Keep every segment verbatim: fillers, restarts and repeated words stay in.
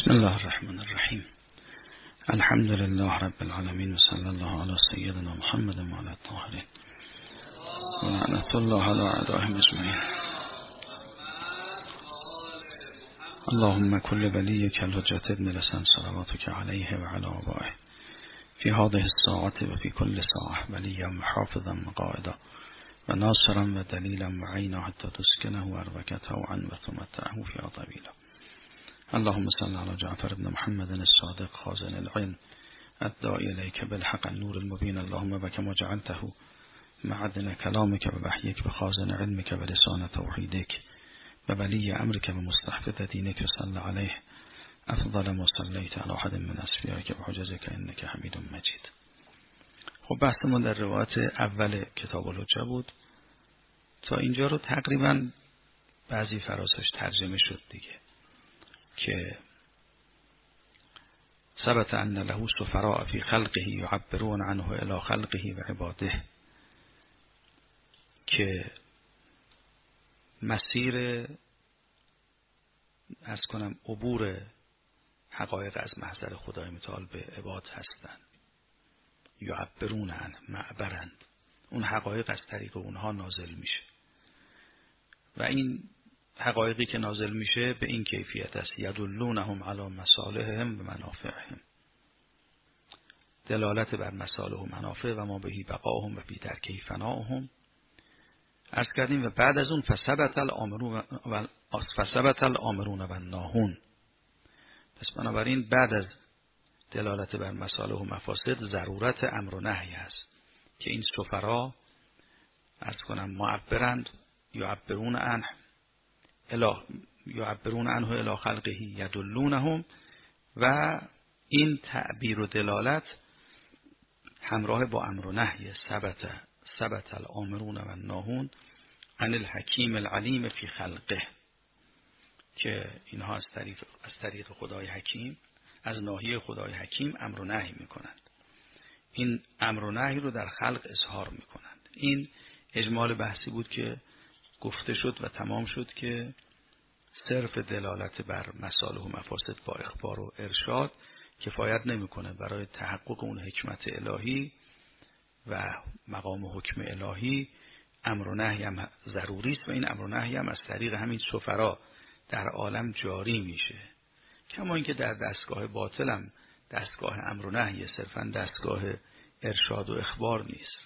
بسم الله الرحمن الرحیم. الحمد لله رب العالمین و صلی الله علی سیدنا محمد و علی الطاهرین و لعنت الله علی اعدائهم اجمعین. اللهم كل وليك الحجة ابن الحسن صلواتك عليه وعلى آبائه في هذه الساعة وفي كل ساعة وليا وحافظا وقائدا وناصرا ودليلا وعينا حتى تسكنه أرضك طوعا وتمتعه فيها طويلا. اللهم صل على جعفر بن محمد الصادق خازن العلم الداعي إليك بالحق النور المبين. اللهم بكما جعلته معدن كلامك ووحيك وخازن علمك ولسان توحيدك وولي أمرك ومستحفظ دينك وصل عليه افضل ما صلیت علی احد من اصفیائک و حجزک انک حمید مجید. خب بحثمون در روایت اول کتاب الحجه بود. تا اینجا رو تقریبا بعضی فرازش ترجمه شد دیگه، که ثبت ان له سفراء فی خلقه یعبرون عنه الی خلقه و عباده، که مسیر از کنم عبور حقایق از محضر خدای متعال به عباد هستند. یعبرون عن معبرند، اون حقایق از طریق اونها نازل میشه و این حقایقی که نازل میشه به این کیفیت است: یدلونهم علی مصالحهم و منافعهم، دلالت بر مصالح و منافع و ما بهی بقاهم و بی ترکه فناهم. عرض کردیم و بعد از اون فثبت الامرون و فثبت الامرون و الناهون. پس بنابراین بعد از دلالت بر مصالح و مفاسد ضرورت امر و نهی است که این سفرا عرض کنم معبرند، یعبرون عنه الی یعبرون عنه الی خلقه یدلونهم، و این تعبیر و دلالت همراه با امر و نهی. ثبت ثبت الامرون و الناهون عن الحکیم العلیم فی خلقه، که اینها از طریق از طریق خدای حکیم، از ناحیه خدای حکیم امر و نهی میکنند. این امر و نهی رو در خلق اظهار میکنند. این اجمال بحثی بود که گفته شد و تمام شد که صرف دلالت بر مصالح و مفاسد با اخبار و ارشاد کفایت نمیکنه برای تحقق اون حکمت الهی و مقام حکم الهی. امر و نهی هم ضروری است و این امر و نهی هم از طریق همین سفرا در عالم جاری میشه. کما اینکه در دستگاه باطل هم دستگاه امر و نهی، صرفا دستگاه ارشاد و اخبار نیست.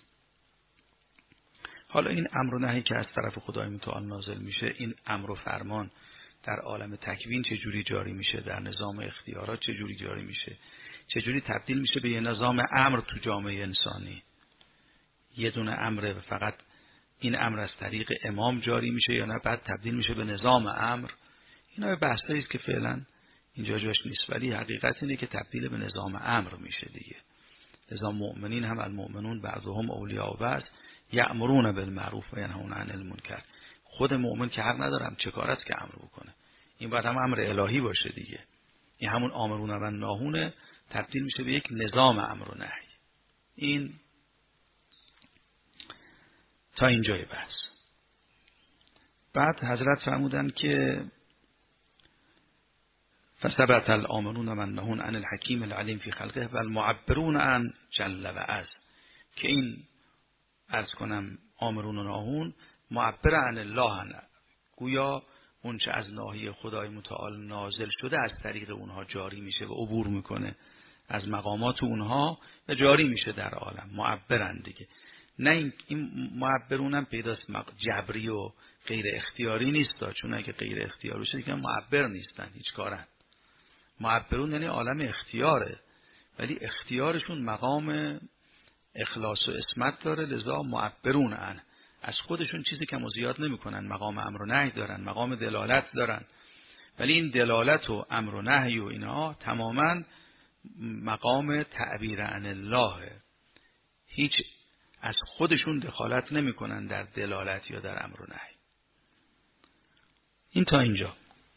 حالا این امر و نهی که از طرف خدای متعال نازل میشه، این امر و فرمان در عالم تکوین چه جوری جاری میشه، در نظام اختیارات چه جوری جاری میشه، چه جوری تبدیل میشه به یه نظام امر تو جامعه انسانی. یه دونه امر فقط این امر از طریق امام جاری میشه یا نه بعد تبدیل میشه به نظام امر. اینا بحثایی است که فعلا اینجا جاش نیست، ولی حقیقت اینه که تبدیل به نظام امر میشه دیگه. نظام مؤمنین هم المؤمنون بعضهم اولیاء بعض یأمرون بالمعروف و ینهون عن المنکر. خود مؤمن که حق ندارم چه کار است که امر بکنه، این باید هم امر الهی باشه دیگه. این همون آمرون و ناهونه تبدیل میشه به یک نظام امر و نهی. این تا اینجای بحث. بعد حضرت فرمودن که فثبت الامرون و الناهون عن الحکیم العلیم فی خلقه و المعبرون عن جل و عز، که این عرض کنم آمرون و ناهون معبر عن الله، گویا اون چه از ناحیه خدای متعال نازل شده از طریق اونها جاری میشه و عبور میکنه از مقامات اونها و جاری میشه در عالم. معبرن دیگه، نه این, این معبرون هم پیداست جبری و غیر اختیاری نیست، چون اگه غیر اختیاری باشه دیگه معبر نیستن، هیچ کارن. معبرون یعنی عالم اختیاره، ولی اختیارشون مقام اخلاص و اسمت داره، لذا معبرون عن، از خودشون چیزی کم و زیاد نمیکنن، مقام امر و نهی دارن، مقام دلالت دارن، ولی این دلالت و امر و نهی و اینها تماما مقام تعبیر عن الله، هیچ از خودشون دخالت نمیکنن در دلالت یا در امر و نهی. این تا اینجا.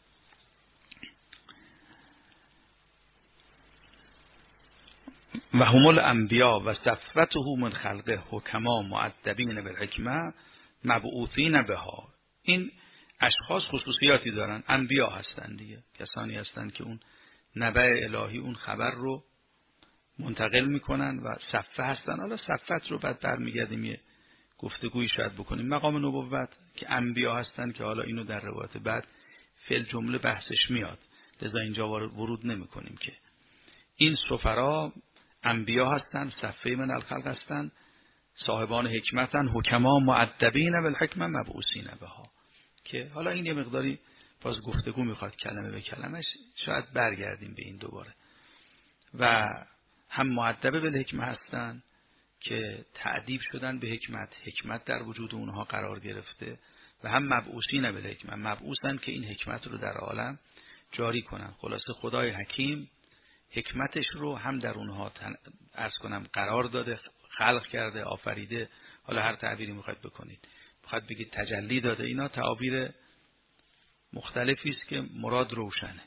و هم الانبیا و صفوته من خلقه حکما مؤدبین بالحکمه مبعوثین بها. این اشخاص خصوصیاتی دارن، انبیا هستن دیگه، کسانی هستن که اون نبع الهی اون خبر رو منتقل میکنن و صفه هستن. حالا صفت رو بعد برمیگردیم یه گفتگویی شاید بکنیم. مقام نبوت که انبیا هستن که حالا اینو در روایت بعد فعل جمله بحثش میاد، لذا اینجا ورود نمی کنیم. که این سفرا انبیا هستن، صفه من الخلق هستن، صاحبان حکمتن، حکما معدبین بالحکمه مبعوثین بها. که حالا این یه مقداری باز گفتگو میخواد کلمه به کلمش، شاید برگردیم به این دوباره. و هم معدب بالحکمه هستن که تعدیب شدن به حکمت، حکمت در وجود اونها قرار گرفته، و هم مبعوثین بالحکمه، مبعوثن که این حکمت رو در عالم جاری کنن. خلاصه خدای حکیم حکمتش رو هم در اونها عرض کنم قرار داده، خلق کرده، آفریده، حالا هر تعبیری میخواید بکنید، میخواید بگید تجلی داده، اینا تعابیر مختلفی است که مراد روشنه.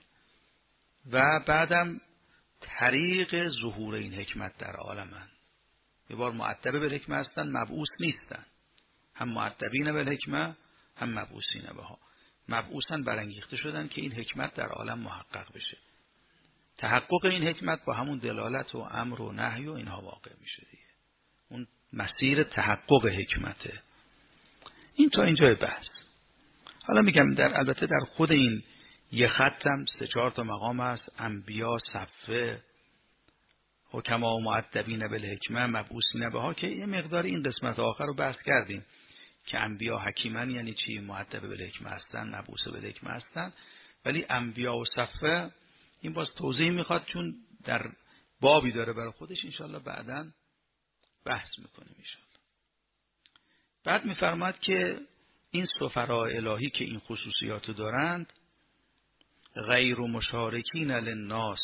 و بعدم طریق ظهور این حکمت در عالمن. یه بار معدب بالحکمه هستن، مبعوث نیستن، هم معدبین بالحکمه هم مبعوثین بها. مبعوثن، برانگیخته شدن که این حکمت در عالم محقق بشه. تحقق این حکمت با همون دلالت و امر و نهی و اینها واقع میشه دیگه. اون مسیر تحقق حکمته. این تا اینجای بحث. حالا میگم در البته در خود این یه خطم سه چهار تا مقام هست: انبیا، صفه، حکما و معدبین بالحکمه مبعوثین بها، که یه مقدار این قسمت آخر رو بحث کردیم که انبیا حکیمن یعنی چی، معدب بالحکمه هستن، مبعوث بالحکمه هستن. ولی انبیا و صفه این باز توضیح میخواد، چون در بابی داره برای خودش، انشالله بعداً بحث میکنیم انشالله. بعد میفرماد که این سفراء الهی که این خصوصیات دارند، غیر مشارکین للناس.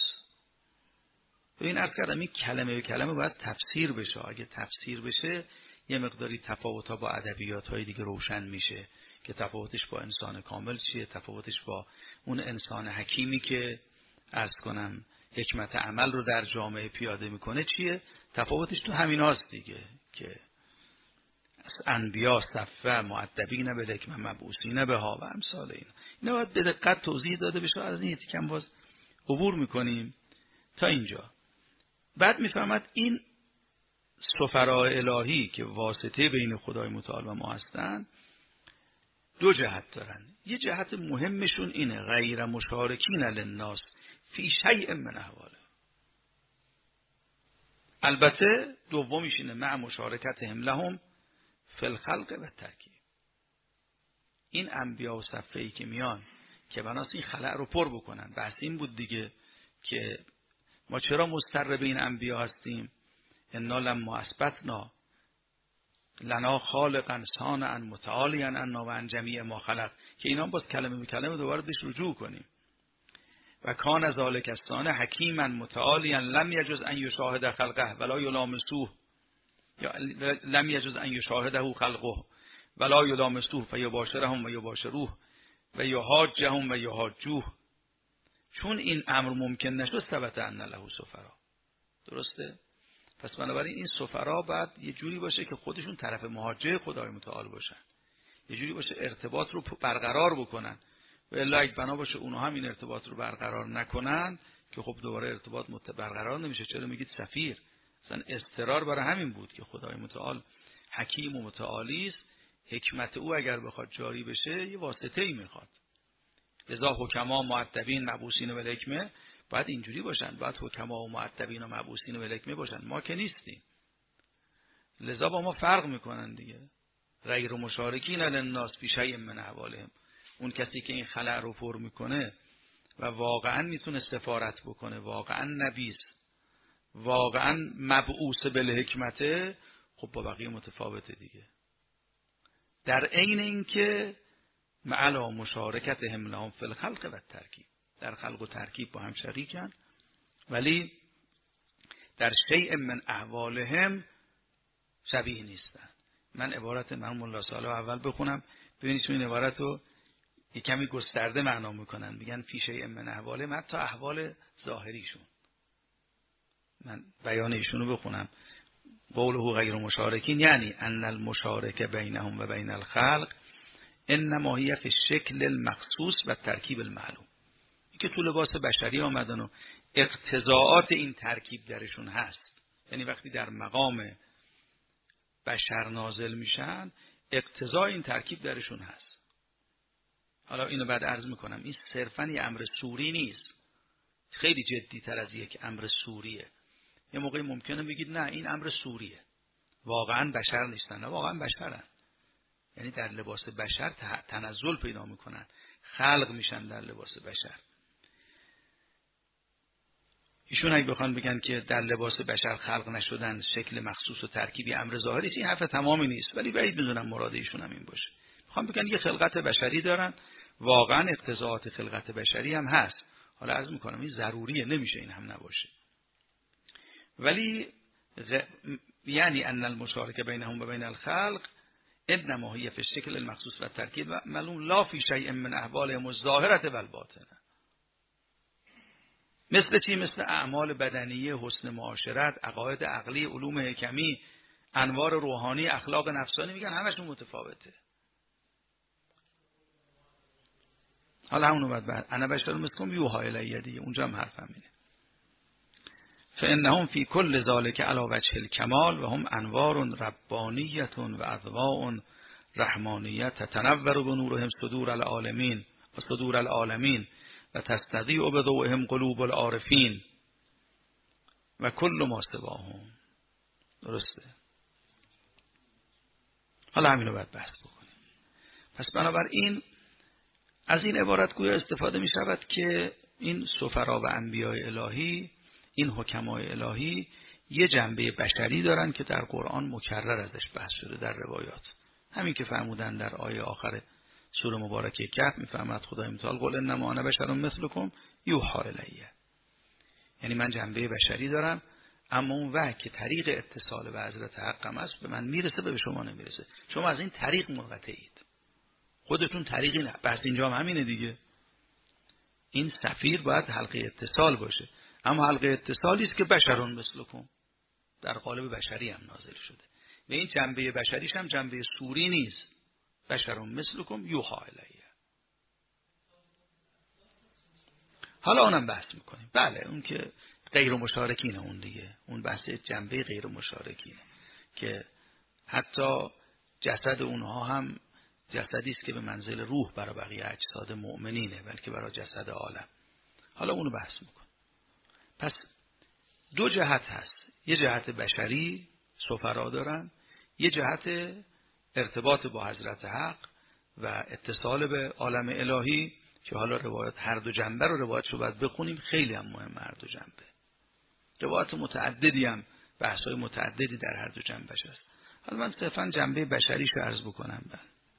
ببین عرض کردم این کلمه به کلمه باید تفسیر بشه. اگه تفسیر بشه یه مقداری تفاوت‌ها با ادبیات‌های دیگه روشن میشه، که تفاوتش با انسان کامل چیه، تفاوتش با اون انسان حکیمی که عرض کنم حکمت عمل رو در جامعه پیاده میکنه چیه. تفاوتش تو همین هاست دیگه، که انبیا، صفه، معدبین بالحکمه مبعوثین بها و امثال این. اینا باید به دقت توضیح داده بشه. از این یکم باز عبور میکنیم تا اینجا. بعد میفهمد این سفراء الهی که واسطه بین خدای متعال و ما هستن دو جهت دارن. یه جهت مهمشون اینه: غیر مشارکین للناس فی شیء من احواله. البته دومیش اینه: مع مشارکتهم لهم فی الخلق و ترکیب. این انبیا و صفه‌ای که میان که بناس این خلأ رو پر بکنن. بحث این بود دیگه که ما چرا مضطر به این انبیا هستیم. انا لما اثبتنا لنا خالقا صانعا متعالیا عنا و عن جمیع ما خلق، که اینا باز کلمه به کلمه دوباره بهش رجوع کنیم. و کان ذلک الصانع حکیما متعالیا لم یجوز ان یشاهد خلقه ولا یلامسوه، یا لم یجوز ان یشاهده خلقه ولا یلامسوه فیباشرهم و یباشروه و یحاجهم و یحاجوه. چون این امر ممکن نشد ثبت ان له سفرا. درسته؟ پس بنابراین این سفرا بعد یه جوری باشه که خودشون طرف محاجه خدای متعال باشن، یه جوری باشه ارتباط رو برقرار بکنن. و الا اگه بنا باشه اونها هم این ارتباط رو برقرار نکنن که خب دوباره ارتباط برقرار نمیشه. چرا میگید سفیر؟ مثلا اضطرار برای همین بود که خدای متعال حکیم و متعالی است. حکمت او اگر بخواد جاری بشه یه واسطه‌ای میخواد. لذا حکما مؤدبین مبعوثین بالحکمه باید اینجوری باشن، باید حکما و مؤدبین و مبعوثین بالحکمه باشن. ما که نیستیم، لذا با ما فرق میکنن دیگه. غیر مشارکین للناس فی شیء من احوالهم. اون کسی که این خلأ رو پر میکنه و واقعا میتونه سفارت بکنه، واقعا نبیس، واقعا مبعوث بالحکمته، خب با بقیه متفاوته دیگه. در عین اینکه معلا مشارکت هملهم فی الخلق و ترکیب، در خلق و ترکیب با هم شریکن، ولی در شیء من احوالهم شبیه نیستن. من عبارت مرحوم ملا صالح اول بخونم ببینید چون این عبارت رو یک کمی گسترده معنا میکنن. میگن فی شیء من احوالهم، حتی احوال ظاهریشون. من بیان ایشون رو بخونم: قوله غیر مشارکین یعنی ان المشارک بینهم و بین الخلق انما هی فی الشکل المخصوص و ترکیب المعلوم. که تو لباس بشری آمدن و اقتضاعات این ترکیب درشون هست. یعنی وقتی در مقام بشر نازل میشن اقتضای این ترکیب درشون هست. حالا اینو بعد عرض میکنم، این صرفاً یه امر سوری نیست، خیلی جدی تر از یک امر سوریه. یه موقعی ممکنه بگید نه این امر سوریه، واقعاً بشر نیستن. نه، واقعاً بشرن، یعنی در لباس بشر تنزل پیدا میکنن، خلق میشن در لباس بشر. ایشون اگه بخوان بگن که در لباس بشر خلق نشدن، شکل مخصوص و ترکیبی امر ظاهری، این حرف تمامی نیست، ولی بعید میدونم مراد ایشون هم این باشه. میخوام بگن یه خلقت بشری دارن، واقعا اقتضاعات خلقت بشری هم هست. حالا عرض میکنم این ضروریه، نمیشه این هم نباشه. ولی غ... یعنی ان المشارکه بینهم و بین الخلق انما هي فی الشکل المخصوص و الترکیب معلوم لا فی شیء من احوالهم الظاهره و الباطنه. مثل چی؟ مثل اعمال بدنیه، حسن معاشرت، عقاید عقلی، علوم حکمی، انوار روحانی، اخلاق نفسانی، میگن همشون متفاوته. حالا همونو بعد بعد انا بشر مثلکم یوحی الی دیگه، اونجا هم حرف همینه. فانهم فی کل ذلک علی وجه الکمال و هم انوار ربانیه و اضواء رحمانیه تتنور بنورهم صدور العالمین و صدور العالمین و تستضیء بضوئهم قلوب العارفین و کل ما سواهم. درسته؟ حالا همینو باید بحث بکنیم. پس بنابراین از این عبارت گویا استفاده می شود که این سفرا و انبیاء الهی، این حکمای الهی یه جنبه بشری دارن که در قرآن مکرر ازش بحث شده در روایات. همین که فرمودن در آیه آخر سوره مبارکه کهف، میفهمد خدای متعال قل انما انا بشر مثلکم یوحی الی. یعنی من جنبه بشری دارم، اما اون وحی که طریق اتصال به حضرت حقم است به من میرسه، به شما نمیرسه. شما از این طریق منقطعید، خودتون طریقی نه. بس اینجا هم همینه دیگه. این سفیر باید حلقه اتصال باشه، اما حلقه اتصالی است که بشرون مثلکم در قالب بشری هم نازل شده و این جنبه بشریش هم جنبه سوری نیست. بشرون مثلکم یوحی الی. حالا اونم بحث میکنیم. بله اون که غیر مشارکینه، اون دیگه اون بحث جنبه غیر مشارکینه که حتی جسد اونها هم جسدی است که به منزل روح برای بقیه اجساد مؤمنینه، بلکه برای جسد عالم. حالا اونو بحث میکن. پس دو جهت هست، یه جهت بشری سفرا دارن، یه جهت ارتباط با حضرت حق و اتصال به عالم الهی که حالا روایت هر دو جنبه رو روایت رو باید بخونیم، خیلی هم مهم هر دو جنبه. روایت متعددی هم بحث‌های متعددی در هر دو جنبش هست. حالا من صرفاً جنبه بشریش رو عرض بکنم. من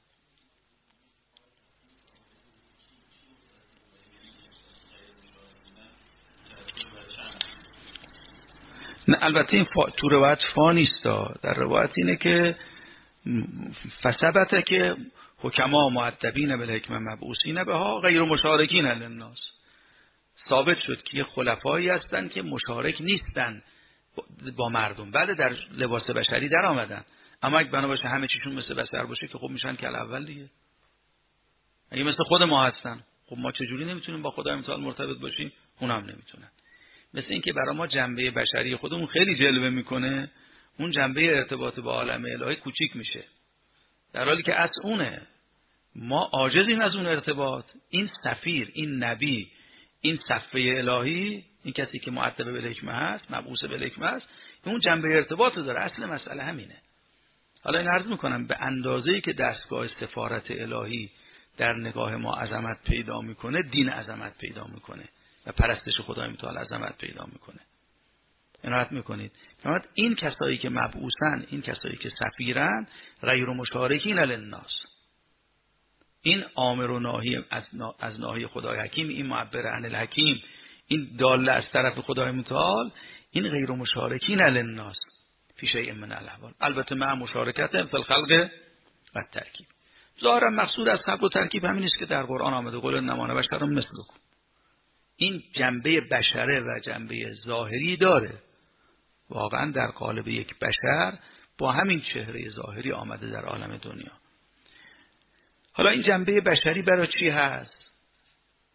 نه البته این فا... تو روایت فا نیست، در روایت اینه که فثبته که حکما معدبین بالحکمه مبعوثین بها غیر مشارکین للناس. ثابت شد که خلفایی هستن که مشارک نیستن با مردم، بله در لباس بشری در آمدن، اما اگه بنا باشه همه چیشون مثل بشر باشه که خب میشن که الاول دیگه. اگه مثل خود ما هستن، خب ما چجوری نمیتونیم با خدای متعال مرتبط باشیم؟ اونم نمیتونن. مثل این که برای ما جنبه بشری خودمون خیلی جلوه میکنه، اون جنبه ارتباط با عالم الهی کوچیک میشه، در حالی که اصل اونه. ما عاجزیم از اون ارتباط. این سفیر، این نبی، این صفه الهی، این کسی که معدب بالحکمه هست، مبعوث بالحکمه هست، اون جنبه ارتباط داره. اصل مسئله همینه. حالا این عرض میکنم به اندازه‌ای که دستگاه سفارت الهی در نگاه ما عظمت پیدا میکنه، دین عظمت پیدا میکنه و پرستش خدای متعال عظمت پیدا میکنه. عنایت میکنید. این کسایی که مبعوثن، این کسایی که سفیرن، غیر مشارکین للناس. این آمر و ناهی از, نا... از ناهی خدای حکیم، این معبر عن الحکیم، این داله از طرف خدای متعال، این غیر مشارکین للناس فی شیء من الاحوال، البته مع مشارکت فی الخلق و الترکیب. ظاهرا مقصود از خلق و ترکیب همین است که در قرآن آمده قل انما انا بشر مثلکم. این جنبه بشره و جنبه ظاهری داره، واقعا در قالب یک بشر با همین چهره ظاهری آمده در عالم دنیا. حالا این جنبه بشری برای چی هست؟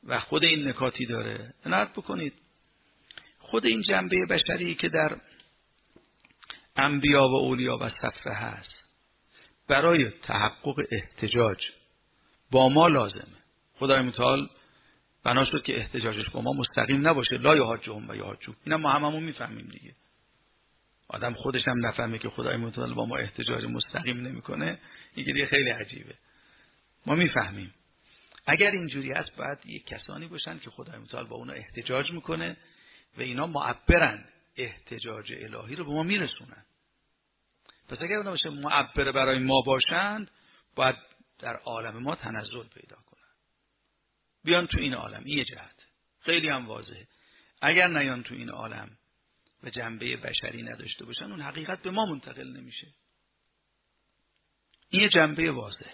و خود این نکاتی داره. عنایت بکنید خود این جنبه بشری که در انبیا و اولیا و صفه هست برای تحقق احتجاج با ما لازمه. خدای متعال بنا شد که احتجاجش با ما مستقیم نباشه، لا یحاجهم و یحاجون. اینا ما هممون میفهمیم دیگه. آدم خودش هم نفهمه که خدای متعال با ما احتجاج مستقیم نمیکنه، این دیگه خیلی عجیبه. ما میفهمیم. اگر اینجوری هست باید یک کسانی باشن که خدای متعال با اونا احتجاج میکنه و اینا معبرن، احتجاج الهی رو به ما میرسونن. پس اگر اونا باشه معبر برای ما باشند، باید در عالم ما تنزل پیدا کنن. بیان تو این عالم، این یه جهت خیلی هم واضحه. اگر نیان تو این عالم و جنبه بشری نداشته باشن، اون حقیقت به ما منتقل نمیشه. این یه جنبه واضحه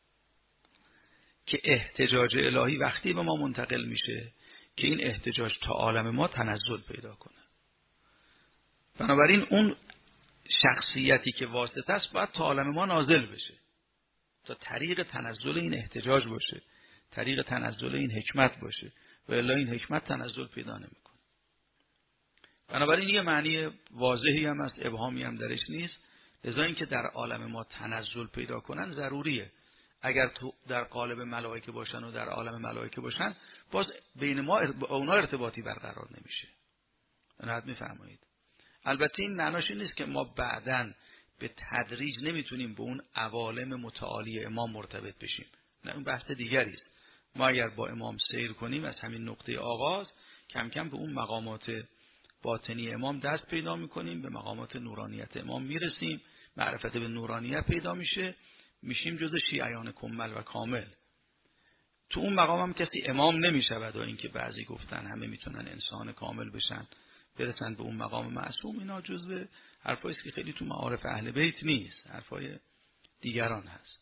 که احتجاج الهی وقتی به ما منتقل میشه که این احتجاج تا عالم ما تنزل پیدا کنه. بنابراین اون شخصیتی که واسطه است باید تا عالم ما نازل بشه تا طریق تنزل این احتجاج باشه، طریق تنزل این حکمت باشه، و الا این حکمت تنزل پیدا نمیکنه. بنابراین یه معنی واضحی هم است، ابهامی هم درش نیست. لذا اینکه در عالم ما تنزل پیدا کنن ضروریه. اگر تو در قالب ملائکه باشن و در عالم ملائکه باشن، باز بین ما با اونا ارتباطی برقرار نمیشه. راحت میفرمایید. البته این معناش نیست که ما بعداً به تدریج نمیتونیم به اون عوالم متعالی امام مرتبط بشیم. نه، اون بحث دیگری است. ما اگر با امام سیر کنیم از همین نقطه آغاز، کم کم به اون مقامات باطنی امام دست پیدا میکنیم، به مقامات نورانیت امام میرسیم، معرفت به نورانیت پیدا میشه، میشیم جزء شیعیان کمل و کامل. تو اون مقام هم کسی امام نمیشود، و اینکه بعضی گفتن همه میتونن انسان کامل بشن برسن به اون مقام معصوم، اینا جزء حرفایی است که خیلی تو معارف اهل بیت نیست، حرفای دیگران هست.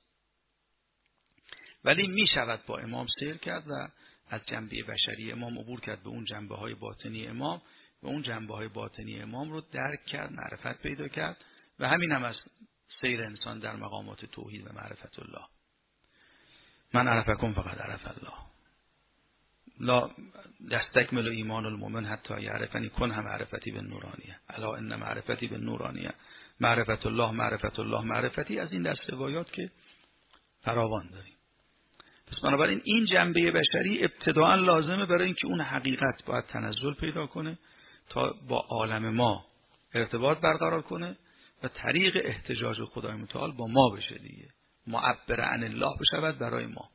ولی میشود با امام سیر کرد و از جنبه بشری امام عبور کرد به اون جنبه های باطنی امام و اون جنبه های باطنی امام رو درک کرد، معرفت پیدا کرد، و همین هم از سیر انسان در مقامات توحید و معرفت الله. من عرفکم فقط عرف الله، لا یستکمل ایمان المؤمن حتی یعرفنی کن هم معرفتی به نورانیه، الا ان معرفتی به نورانیه معرفت الله معرفت الله معرفتی. از این دست روایات که فراوان داریم. پس بنابراین این جنبه بشری ابتداء لازمه برای اینکه اون حقیقت باید تنزل پیدا کنه تا با عالم ما ارتباط برقرار کنه و طریق احتجاج خدای متعال با ما بشه دیگه، معبر عن الله بشود برای ما.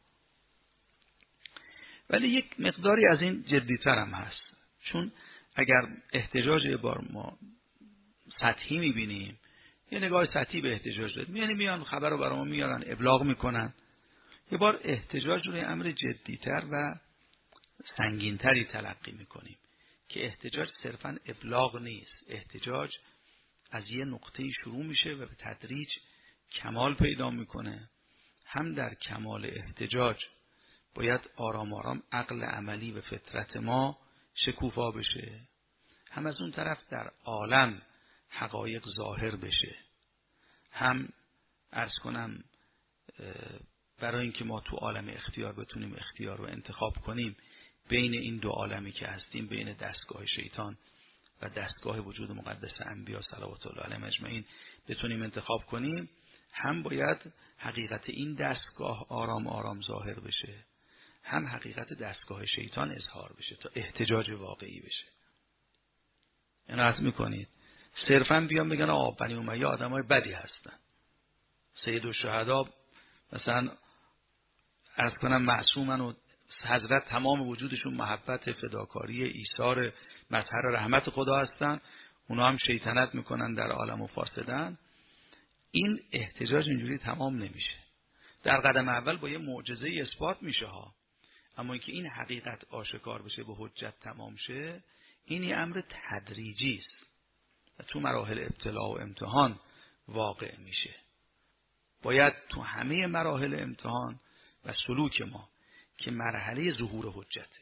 ولی یک مقداری از این جدی‌تر هم هست، چون اگر احتجاج بار ما سطحی می‌بینیم، یه نگاه سطحی به احتجاج داریم، یعنی میان خبر رو برای ما میارن، ابلاغ میکنن. یه بار احتجاج روی امر جدی‌تر و سنگین‌تری تلقی میکنیم که احتجاج صرفاً ابلاغ نیست. احتجاج از یه نقطه شروع میشه و به تدریج کمال پیدا میکنه. هم در کمال احتجاج باید آرام آرام عقل عملی و فطرت ما شکوفا بشه، هم از اون طرف در عالم حقایق ظاهر بشه، هم عرض کنم برای اینکه ما تو عالم اختیار بتونیم اختیار رو انتخاب کنیم بین این دو عالمی که هستیم، بین دستگاه شیطان و دستگاه وجود مقدس انبیا صلوات الله علیهم اجمعین بتونیم انتخاب کنیم، هم باید حقیقت این دستگاه آرام آرام ظاهر بشه، هم حقیقت دستگاه شیطان اظهار بشه تا احتجاج واقعی بشه. اینو عرض میکنید. صرفاً بیان بگن آقا بنی امیه آدمای بدی هستن، سید الشهدا مثلا عرض کنم معصومن و حضرت تمام وجودشون محبت، فداکاری، ایثار مظهر رحمت خدا هستن، اونا هم شیطنت میکنن در عالم و فاسدن. این احتجاج اینجوری تمام نمیشه. در قدم اول با یه معجزه اثبات میشه ها، اما اینکه این حقیقت آشکار بشه به حجت تمام شه، این یه امر تدریجی است و تو مراحل ابتلا و امتحان واقع میشه. باید تو همه مراحل امتحان و سلوک ما که مرحله ظهور حجته،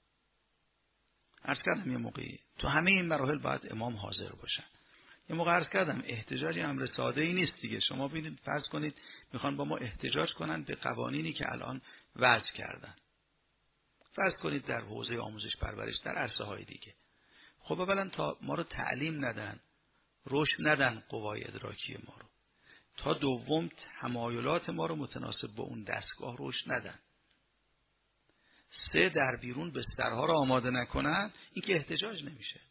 عرض کردم یه موقعی تو همه این مراحل باید امام حاضر باشن. یه موقع عرض کردم احتجاج امر ساده ای نیست دیگه. شما ببینید فرض کنید میخوان با ما احتجاج کنن به قوانینی که الان وضع کردن. فرض کنید در حوزه آموزش پرورش، در عرصه های دیگه. خب اولا تا ما رو تعلیم ندن، رشد ندن قوای ادراکی ما رو، تا دوم تمایلات ما رو متناسب با اون دستگاه رشد ندن، سه در بیرون بسترها رو آماده نکنن، این که احتجاج نمیشه.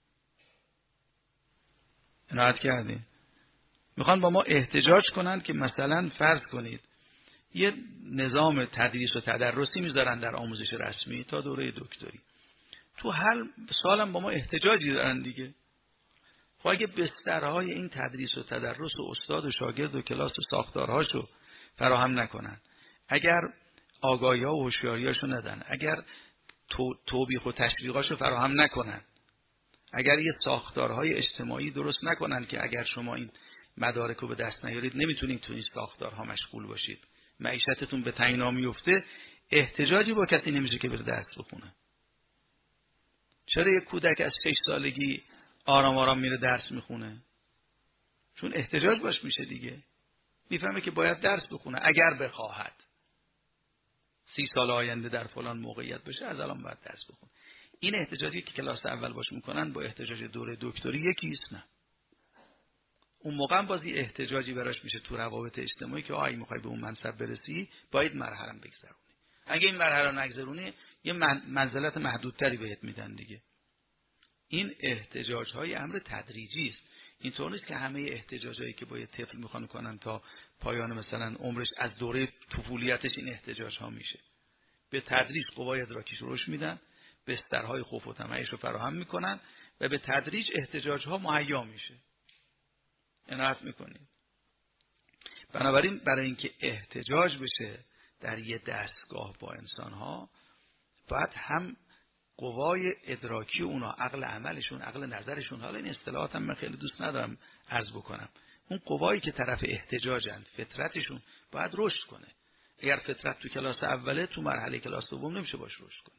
عنایت کردین؟ میخوان با ما احتجاج کنن که مثلا فرض کنید یه نظام تدریس و تدرسی میذارن در آموزش رسمی تا دوره دکتری، تو هر سالم با ما احتجاجی دارن دیگه. خب اگه بسترهای این تدریس و تدرس و استاد و شاگرد و کلاس و ساختارهاشو فراهم نکنن، اگر آگاهی‌ها و هوشیاریاشو ندن، اگر تو توبیخ و تشویقاشو فراهم نکنن، اگر یه ساختارهای اجتماعی درست نکنن که اگر شما این مدارک رو به دست نیارید نمیتونید تو این ساختارها مشغول باشید، معیشتتون به تنگنا میفته، احتجاجی با کسی نمیشه که بره درس بخونه. چرا یک کودک از شش سالگی آرام آرام میره درس میخونه؟ چون احتجاج باش میشه دیگه، میفهمه که باید درس بخونه اگر بخواهد سی سال آینده در فلان موقعیت باشه، از الان باید درس بخونه. این احتجاجی که کلاس اول باش میکنن با احتجاج دوره دکتری یکیست؟ نه. اون موقع هم بازی احتجاجی براش میشه تو روابط اجتماعی که آی میخوای به اون منصب برسی باید مرحله بگذرونی، اگه این مرحله نگذرونی یه منزلت محدودتری بهت میدن دیگه. این احتجاج های امر تدریجی است. اینطور نیست که همه احتجاجایی که با یه طفل میخوان کنن تا پایان مثلا عمرش از دوره طفولیتش این احتجاج ها میشه. به تدریج قوای ادراکیش روش میدن، بسترهای خوف و طمعش رو فراهم میکنن و به تدریج احتجاج ها مهیا میشه. عنایت میکنید. بنابراین برای اینکه احتجاج بشه در یه دستگاه با انسان ها، باید هم قوای ادراکی اونا، عقل عملشون، عقل نظرشون، حالا این اصطلاحات هم من خیلی دوست ندارم عرض بکنم، اون قوایی که طرف احتجاجن، فطرتشون باید رشد کنه. اگر فطرت تو کلاس اوله، تو مرحله کلاس دوم نمیشه باش رشد کنی.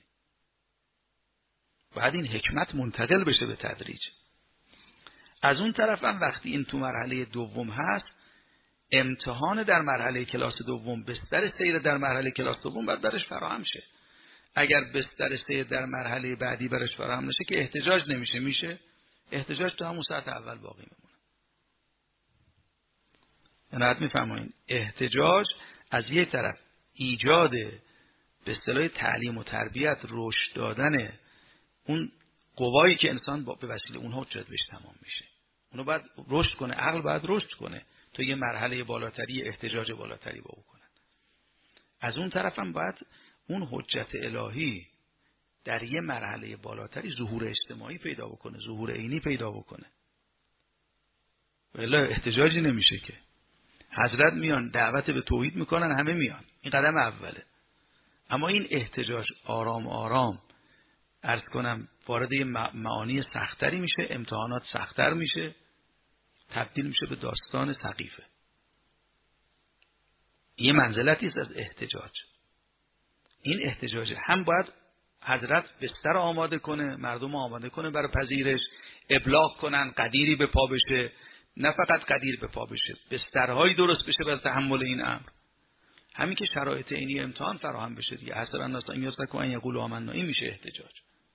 باید این حکمت منتقل بشه به تدریج. از اون طرف هم وقتی این تو مرحله دوم هست، امتحان در مرحله کلاس دوم، بستر سیر در مرحله کلاس دوم باید درش فراهم شه. اگر بستر سیر در مرحله بعدی برش فراهم نشه که احتجاج نمیشه، میشه احتجاج تو همون ساعت اول باقی میمونه. عنایت میفرمایید. احتجاج از یک طرف ایجاد به اصطلاح تعلیم و تربیت، رشد دادن اون قوایی که انسان با به وسیله اونها حجت بهش تمام میشه، اونو باید رشد کنه، عقل باید رشد کنه تا یه مرحله بالاتری، احتجاج بالاتری با بکنن. از اون طرف هم باید اون حجت الهی در یه مرحله بالاتری ظهور اجتماعی پیدا بکنه، ظهور عینی پیدا بکنه. ولی احتجاجی نمیشه که حضرت میان دعوت به توحید میکنن، همه میان، این قدم اوله. اما این احتجاج آرام آرام عرض کنم وارد یه معانی سختری میشه، امتحانات سختر میشه، تبدیل میشه به داستان سقیفه. یه منزلتی است از احتجاج. این احتجاج هم باید حضرت بستر آماده کنه، مردم آماده کنه برای پذیرش، ابلاغ کنن، قدیری به پا بشه، نه فقط قدیر به پا بشه، بسترهایی درست بشه برای تحمل این امر. همین که شرایط عینی امتحان فراهم بشه دیگه. حسب الناس ان یترکوا ان یقولوا آمنا، این میشه احتجاج.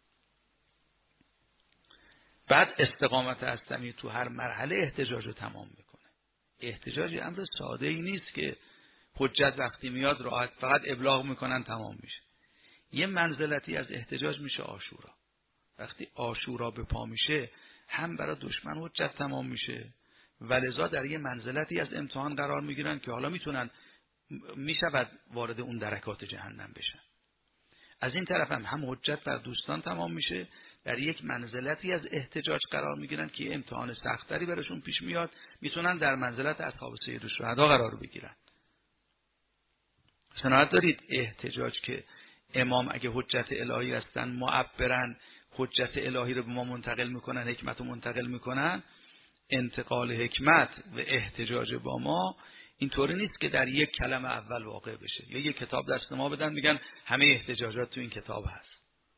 بعد استقامت هستمی تو هر مرحله احتجاج رو تمام میکنه. احتجاج امر ساده ای نیست که حجت وقتی میاد راحت فقط ابلاغ میکنن تمام میشه. یه منزلتی از احتجاج میشه عاشورا. وقتی عاشورا به پا میشه، هم برای دشمن حجت تمام میشه، ولذا در یه منزلتی از امتحان قرار میگیرن که حالا میتونن میشود وارد اون درکات جهنم بشن. از این طرف هم هم حجت بر دوستان تمام میشه، در یک منزلتی از احتجاج قرار میگیرن که امتحان سختری براشون پیش میاد، میتونن در منزلت اصحاب سید الشهدا قرار بگیرن. سنت دارید احتجاج که امام اگه حجت الهی هستن، معبرن، حجت الهی رو به ما منتقل میکنن، حکمت رو منتقل میکنن، انتقال حکمت و احتجاج با ما اینطوری نیست که در یک کلمه اول واقع بشه یا یک کتاب دست ما بدن میگن همه احتجاجات تو این کتاب هست.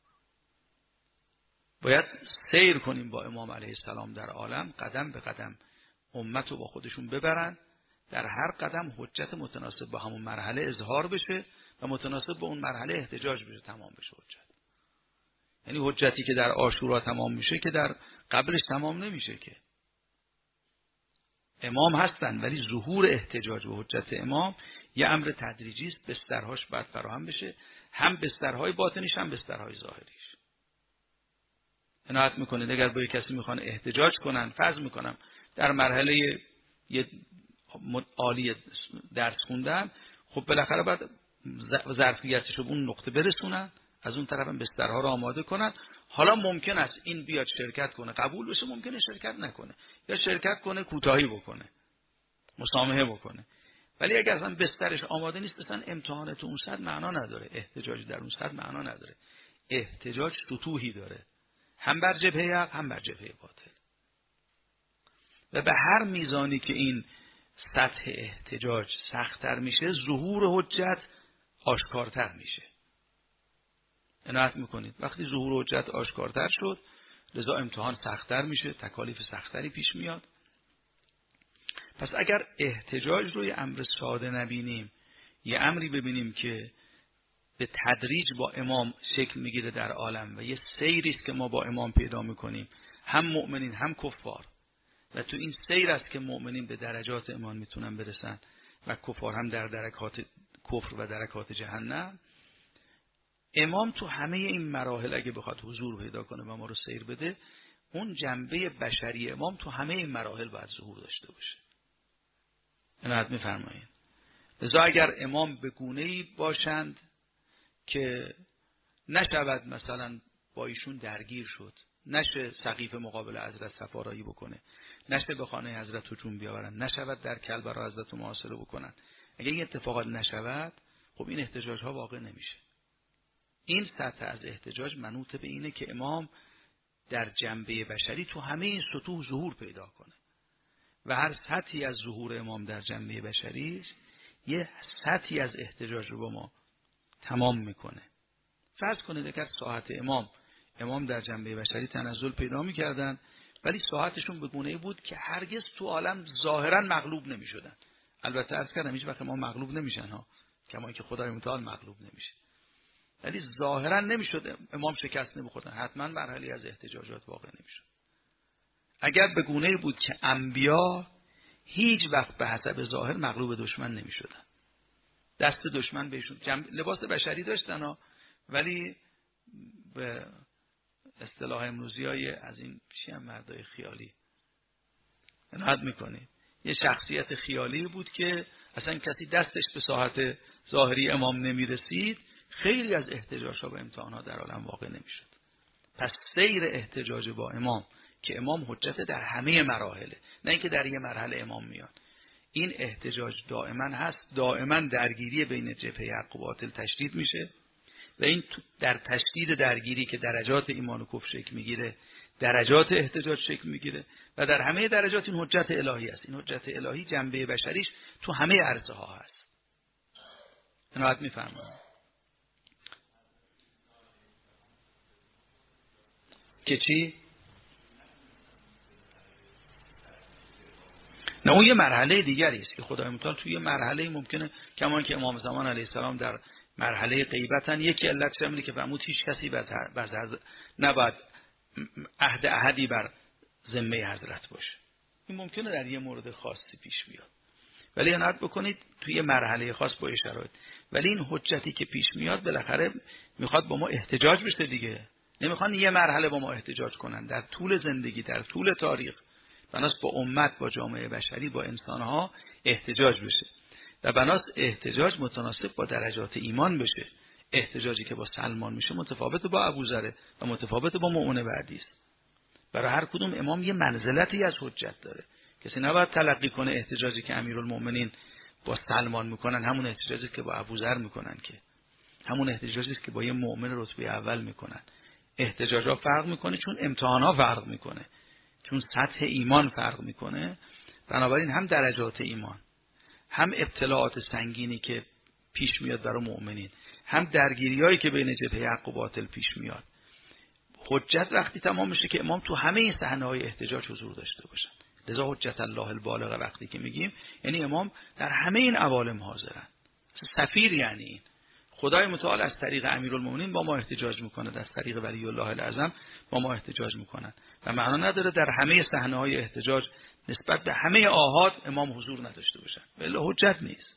باید سیر کنیم با امام علیه السلام در عالم، قدم به قدم امت رو با خودشون ببرن، در هر قدم حجت متناسب با همون مرحله اظهار بشه و متناسب با اون مرحله احتجاج بشه، تمام بشه حجت. یعنی حجتی که در عاشورا تمام میشه که در قبلش تمام نمیشه که. امام هستن ولی ظهور احتجاج و حجت امام یه امر تدریجی است، بسترهاش باید فراهم بشه، هم بسترهای باطنیش هم بسترهای ظاهریش. عنایت میکنید اگر با یک کسی میخوان احتجاج کنن، فرض میکنم در مرحله یه عالی درس خوندن، خب بالاخره باید ظرفیتش رو به اون نقطه برسونن، از اون طرف هم بسترها رو آماده کنن. حالا ممکن است این بیاد شرکت کنه قبول بشه، ممکنه شرکت نکنه، یا شرکت کنه کوتاهی بکنه، مسامحه بکنه. ولی اگر اصلا بسترش آماده نیست، اصلا امتحان تو اون صد معنا نداره، احتجاج در اون صد معنا نداره. احتجاج سطوحی داره، هم بر جبهه حق هم بر جبهه باطل. و به هر میزانی که این سطح احتجاج سخت‌تر میشه، ظهور حجت آشکارتر میشه. عنایت میکنید وقتی ظهور حجت آشکارتر شد، لذا امتحان سخت‌تر میشه، تکالیف سخت‌تری پیش میاد. پس اگر احتجاج رو یه امر ساده نبینیم، یه امری ببینیم که به تدریج با امام شکل میگیره در عالم و یه سیری است که ما با امام پیدا میکنیم، هم مؤمنین هم کفار، و تو این سیر است که مؤمنین به درجات ایمان میتونن برسن و کفار هم در درکات کفر و درکات جهنم. امام تو همه این مراحل اگه بخواد حضور پیدا کنه و ما رو سیر بده، اون جنبه بشری امام تو همه این مراحل باید ظهور داشته باشه. عنایت می‌فرمایید. لذا اگر امام به گونه‌ای باشند که نشود مثلا با ایشون درگیر شد، نشه سقیف مقابل حضرت سفارایی بکنه، نشه به خانه حضرت هجوم بیاورن، نشود در کلبرا حضرت رو محاصره بکنن، اگر این اتفاقات نشود، خب این احتجاج ها واقع نمیشه. این سطح از احتجاج منوط به اینه که امام در جنبه بشری تو همه این سطوح ظهور پیدا کنه و هر سطحی از ظهور امام در جنبه بشری یه سطحی از احتجاج رو با ما تمام میکنه. فرض کنید اگر ساعت امام امام در جنبه بشری تنزل پیدا میکردن، ولی ساعتشون به گونه‌ای بود که هرگز تو عالم ظاهرا مغلوب نمیشدن. البته عرض کردم هیچ وقت امام مغلوب نمیشن ها، کما اینکه خدای متعال مغلوب نمیشه، ولی ظاهرا نمیشد امام شکست نمیخوردن، حتما مرحله از احتجاجات واقع نمیشد. اگر به گونه‌ای بود که انبیا هیچ وقت به حسب ظاهر مغلوب دشمن نمیشدن، دست دشمن بهشون جنب... لباس بشری داشتن ها، ولی به اصطلاح امروزی های از این چی هم مردای خیالی عنایت میکنه، یه شخصیت خیالی بود که اصلا کسی دستش به ساحت ظاهری امام نمیرسید، خیلی از احتجاجات و امتحانات در عالم واقع نمیشد. پس سیر احتجاج با امام که امام حجت در همه مراحله، نه اینکه در یه مرحله امام میاد، این احتجاج دائما هست، دائما درگیری بین جبهه حق و باطل تشدید میشه و این در تشدید درگیری که درجات ایمان و کفر شکل میگیره، درجات احتجاج شکل میگیره و در همه درجات این حجت الهی است. این حجت الهی جنبه بشریش تو همه عرصه ها هست. عنایت میفرمایید که چی؟ نه اون یه مرحله دیگری است که خدای متعال توی یه مرحله ممکنه، کما که امام زمان علیه السلام در مرحله غیبتن، یکی علت شاملی که فرمود هیچ کسی بر نباید عهد احدی بر ذمه حضرت باشه. این ممکنه در یه مورد خاصی پیش بیاد، ولی عنایت بکنید توی یه مرحله خاص با شرایط. ولی این حجتی که پیش میاد بالاخره میخواد با ما احتجاج بشه دیگه، نمیخوان یه مرحله با ما احتجاج کنن، در طول زندگی، در طول تاریخ بناست با امت، با جامعه بشری، با انسانها احتجاج بشه و بناست احتجاج متناسب با درجات ایمان بشه. احتجاجی که با سلمان میشه متفاوت با ابوذر و متفاوت با مؤمن بعدی است. برای هر کدوم امام یه منزلتی از حجت داره. کسی نباید تلقی کنه احتجاجی که امیرالمؤمنین با سلمان میکنن همون احتجاجی که با ابوذر میکنن، که همون احتجاجی است که با یه مؤمن رتبه اول میکنن. احتجاجا فرق میکنه چون امتحانا فرق میکنه، چون سطح ایمان فرق میکنه. بنابراین هم درجات ایمان، هم ابتلاعات سنگینی که پیش میاد برای مؤمنین، هم درگیریایی که بین جبهه حق و باطل پیش میاد، حجت وقتی تمام میشه که امام تو همه این صحنه‌های احتجاج حضور داشته باشن. لذا حجت الله البالغ وقتی که میگیم یعنی امام در همه این عوالم حاضرن. سفیر یعنی این خدای متعال از طریق امیرالمومنین با ما احتجاج میکنه، از طریق ولی الله الاعظم با ما احتجاج میکنن و معنا نداره در همه صحنه‌های احتجاج نسبت به همه آحاد امام حضور نداشته باشن، ولی حجت نیست.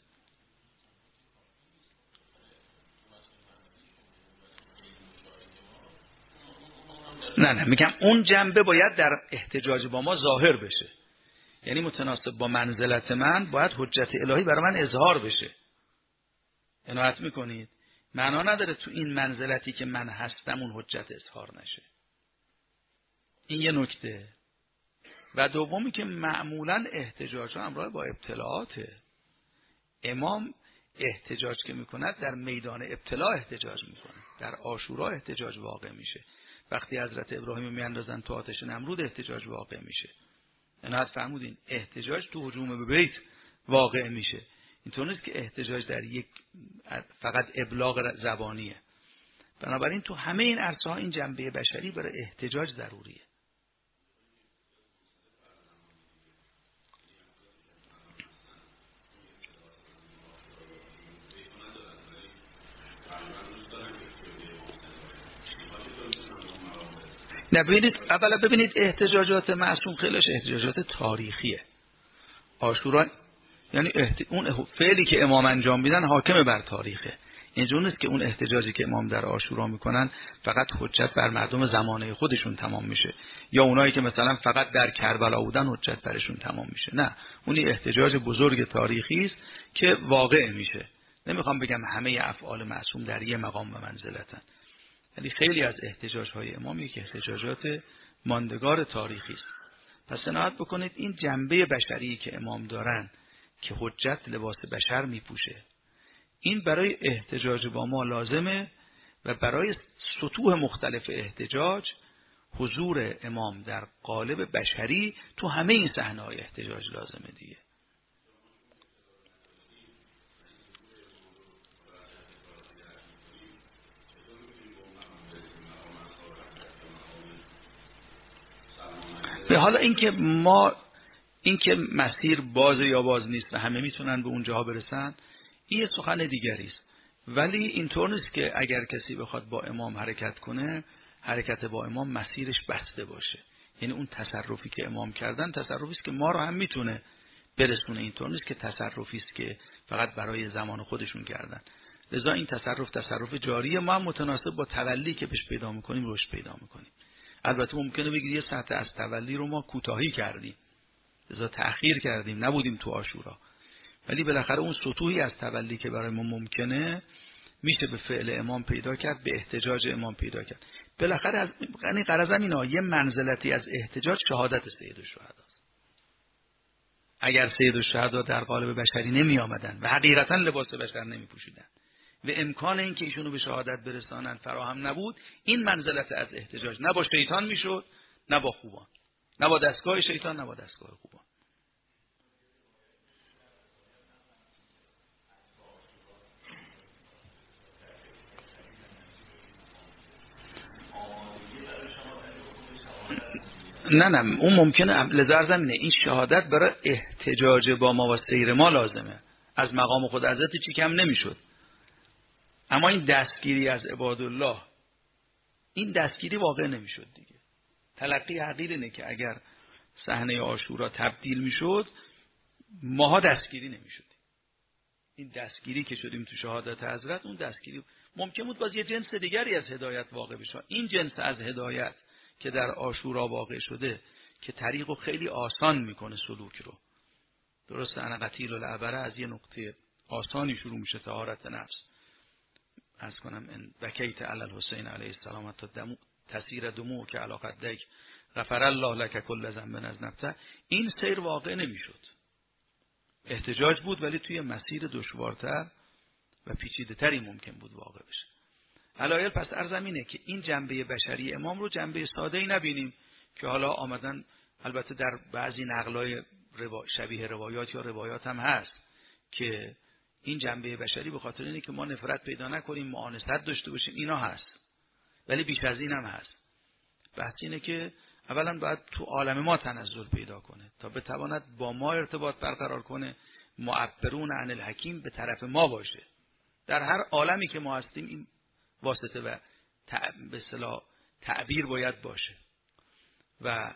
نه نه میگم اون جنبه باید در احتجاج با ما ظاهر بشه، یعنی متناسب با منزلت من باید حجت الهی برای من اظهار بشه. عنایت میکنید؟ معنا نداره تو این منزلتی که من هستم اون حجت اظهار نشه. این یه نکته. و دومی که معمولا احتجاج ها همراه با ابتلاعاته. امام احتجاج که میکند در میدان ابتلا احتجاج میکنه، در عاشورا احتجاج واقع میشه. وقتی حضرت ابراهیم میاندازن تو آتش نمرود احتجاج واقع میشه. عنایت فرمودین احتجاج تو هجوم به بیت واقع میشه. اینطور نیست که احتجاج در یک فقط ابلاغ زبانیه. بنابراین تو همه این عرصه ها این جنبه بشری برای احتجاج ضروریه. نه ببینید، اولا ببینید احتجاجات معصوم خیلیش احتجاجات تاریخیه. عاشورا یعنی احت... اون فعلی که امام انجام میدن حاکم بر تاریخه. اینجور نیست که اون احتجاجی که امام در عاشورا میکنن فقط حجت بر مردم زمانه خودشون تمام میشه، یا اونایی که مثلا فقط در کربلا بودن حجت برشون تمام میشه. نه، اونی احتجاج بزرگ تاریخی است که واقع میشه. نمیخوام بگم همه افعال معصوم در یه مقام و منزلتن، ولی خیلی از احتجاج‌های امامی که احتجاجات ماندگار تاریخی است. پس عنایت بکنید این جنبه بشری که امام دارن که حجت لباس بشر میپوشه، این برای احتجاج با ما لازمه و برای سطوح مختلف احتجاج حضور امام در قالب بشری تو همه این صحنه‌های احتجاج لازمه دیگه. به حالا اینکه ما اینکه مسیر باز یا باز نیست و همه میتونن به اونجاها برسن، این یه سخن دیگری است. ولی اینطور نیست که اگر کسی بخواد با امام حرکت کنه، حرکت با امام مسیرش بسته باشه. یعنی اون تصرفی که امام کردن تصرفی است که ما رو هم میتونه برسونه. اینطور نیست که تصرفی است که فقط برای زمان خودشون کردن. لذا این تصرف تصرف جاریه، ما هم متناسب با تولی که بهش پیدا میکنیم رشد پیدا میکنیم. البته ممکنه بگید یه سطح از تولی رو ما کوتاهی کردیم، لذا تأخیر کردیم، نبودیم تو عاشورا، ولی بالاخره اون سطوحی از تولی که برای ما ممکنه میشه به فعل امام پیدا کرد، به احتجاج امام پیدا کرد. بالاخره از یعنی غرضم اینا یه منزلتی از احتجاج شهادت سید الشهدا است. اگر سید الشهدا در قالب بشری نمی آمدن و حقیقتا لباس بشر نمی پوشیدن و امکان این که ایشونو به شهادت برسانن فراهم نبود، این منزلت از احتجاج نه با شیطان میشد نه با خوبان، نه با دستگاه شیطان نه با دستگاه خوبان. نه نه اون ممکنه لذر زمینه این شهادت برای احتجاج با ما و سیر ما لازمه، از مقام خود حضرت چی کم نمیشد. اما این دستگیری از عبادالله، این دستگیری واقع نمیشد دیگه. تلقی حقیر اینه که اگر صحنه عاشورا تبدیل میشد ماها دستگیری نمیشدیم. این دستگیری که شدیم تو شهادت حضرت، اون دستگیری ممکن بود باز یه جنس دیگری از هدایت واقع بشه. این جنس از هدایت که در عاشورا واقع شده که طریقو خیلی آسان میکنه سلوک رو. درسته انا قتیل العبره از یه نقطه آسانی شروع میشه، طهارت نفس. از کنم ان بکیت علی الحسین علیه السلام تا دمو تسیر دمو که علاقت دک غفر الله لک کل ذنب اذنبته، این سیر واقع نمیشد. احتجاج بود ولی توی مسیر دشوارتر و پیچیده تری ممکن بود واقع بشه. علایل پس ارزم اینه که این جنبه بشری امام رو جنبه ساده‌ای نبینیم که حالا آمدن، البته در بعضی نقلای روا... شبیه روایات یا روایات هم هست که این جنبه بشری به خاطر اینه که ما نفرت پیدا نکنیم، معانست داشته باشیم، اینا هست، ولی بیش از این هم هست. بحث اینه که اولا باید تو عالم ما تنزل پیدا کنه تا بتواند با ما ارتباط برقرار کنه، معبرون عن الحکیم به طرف ما باشه. در هر عالمی که ما هستیم این واسطه و به اصطلاح تعبیر باید باشه. و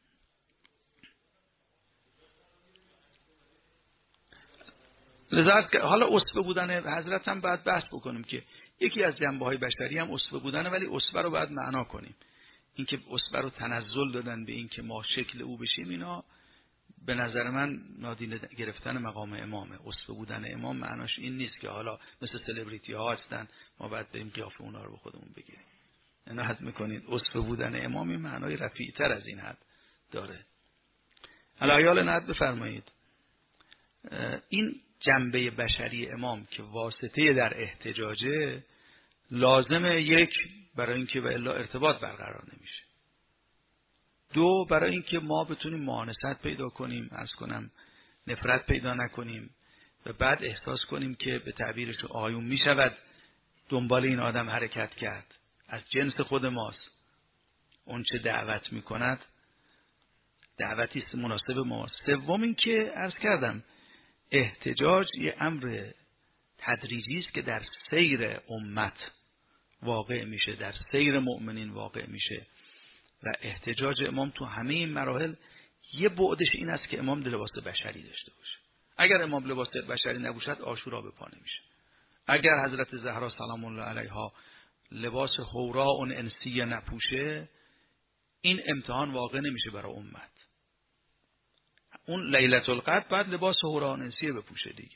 لذا حالا اسوه بودن حضرت هم باید بحث بکنیم که یکی از جنبه‌های بشری هم اسوه بودنه، ولی اسوه رو باید معنا کنیم. اینکه اسوه رو تنزل دادن به اینکه ما شکل او بشیم، اینا به نظر من نادیده گرفتن مقام امامه. اسوه بودن امام معناش این نیست که حالا مثل سلبریتی ها هستن ما باید بریم قیافه اونا رو به خودمون بگیریم. اینا حد میکنید اسوه بودن امام این معنای رفیع تر از این حد داره. حالا ایال ند بفرمایید این جنبه بشری امام که واسطه در احتجاجه، لازمه یک برای اینکه و الا ارتباط برقرار نمیشه، دو برای اینکه ما بتونیم معانست پیدا کنیم، عرض کنم نفرت پیدا نکنیم و بعد احساس کنیم که به تعبیرش آیون میشود دنبال این آدم حرکت کرد، از جنس خود ماست، اون چه دعوت میکند دعوتی است مناسب ماست. سوم این که عرض کردم احتجاج یه امر تدریجی است که در سیر امت واقع میشه، در سیر مؤمنین واقع میشه و احتجاج امام تو همه این مراحل یه بعدش این است که امام لباس بشری داشته باشه. اگر امام لباس بشری نباشد عاشورا به پا نمیشه. اگر حضرت زهرا سلام الله علیها لباس حورا اون انسی نپوشه، این امتحان واقع نمیشه برای امت. اون لیلة القدر بعد لباس حورا اون انسی بپوشه دیگه،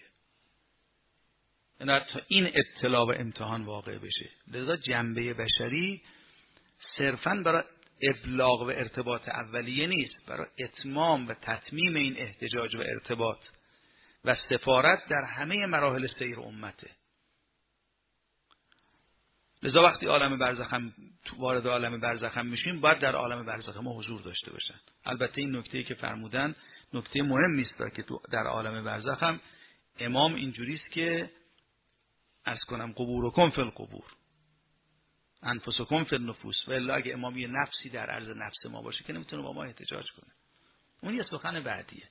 تا این اطلاع و امتحان واقع بشه. لذا جنبه بشری صرفاً برای ابلاغ و ارتباط اولیه نیست، برای اتمام و تتمیم این احتجاج و ارتباط و سفارت در همه مراحل سیر امته. لذا وقتی عالم برزخ هم وارد عالم برزخ هم میشیم، باید در عالم برزخ ما حضور داشته باشن. البته این نکته‌ای که فرمودن نکته مهمی است که در عالم برزخ هم امام اینجوری است که عرض کنم قبورکم فی القبور انفسکم فی النفوس، و الا اگه امام یه نفسی در عرض نفس ما باشه که نمیتونه با ما احتجاج کنه. اون یه سخن بعدیه.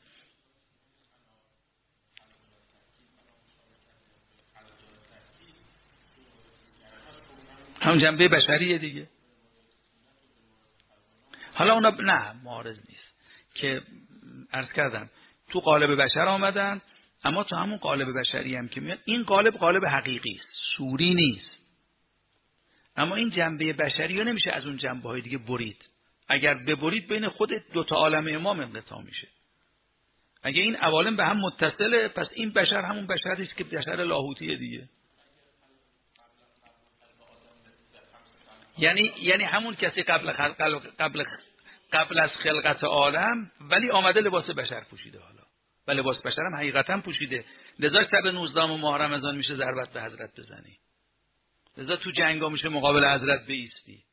همون جنبه بشریه دیگه. حالا اونا نه معارض نیست که عرض کردم تو قالب بشر آمدن، اما تو همون قالب بشری هم که میاد این قالب قالب حقیقی است، صوری نیست. اما این جنبه بشری رو نمیشه از اون جنبه های دیگه برید. اگر ببرید بین خود دو تا عالم امام انقطاع میشه. اگه این عوالم به هم متصله، پس این بشر همون بشری است که بشر لاهوتیه دیگه. یعنی یعنی همون کسی قبل قبل قبل قبل از خلقت عالم ولی آمده لباس بشر پوشیده، حالا و لباس بشر هم حقیقتا پوشیده. لذا شب نوزدهم ماه رمضان میشه ضربت به حضرت بزنی، لذا تو جنگا میشه مقابل حضرت بایستی.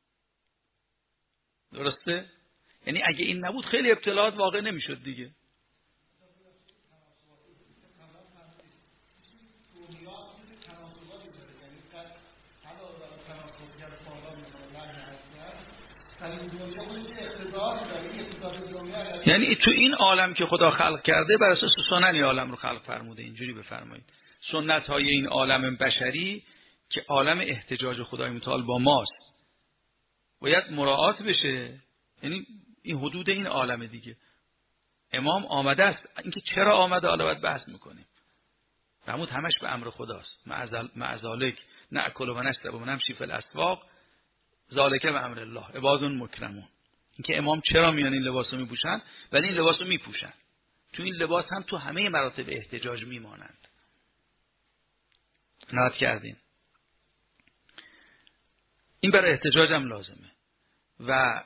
درسته؟ یعنی اگه این نبود خیلی ابتلاعات واقع نمیشد دیگه. یعنی تو این عالم که خدا خلق کرده بر اساس سنن عالم رو خلق فرموده. اینجوری بفرمایید سنت های این عالم بشری که عالم احتجاج خدای متعال با ماست باید مراعات بشه. یعنی این حدود این عالم دیگه. امام آمده است، اینکه چرا آمده حالا باید بحث میکنیم. فرمود همش به امر خداست. معذالک نأکل و نشرب و نمشی فی الاسواق ذالک به امر الله عباد مکرمون. اینکه امام چرا میان این لباسو میپوشن، ولی این لباسو میپوشن. تو این لباس هم تو همه مراتب احتجاج میمانند. نهاد کردین. این برای احتجاج هم لازمه. و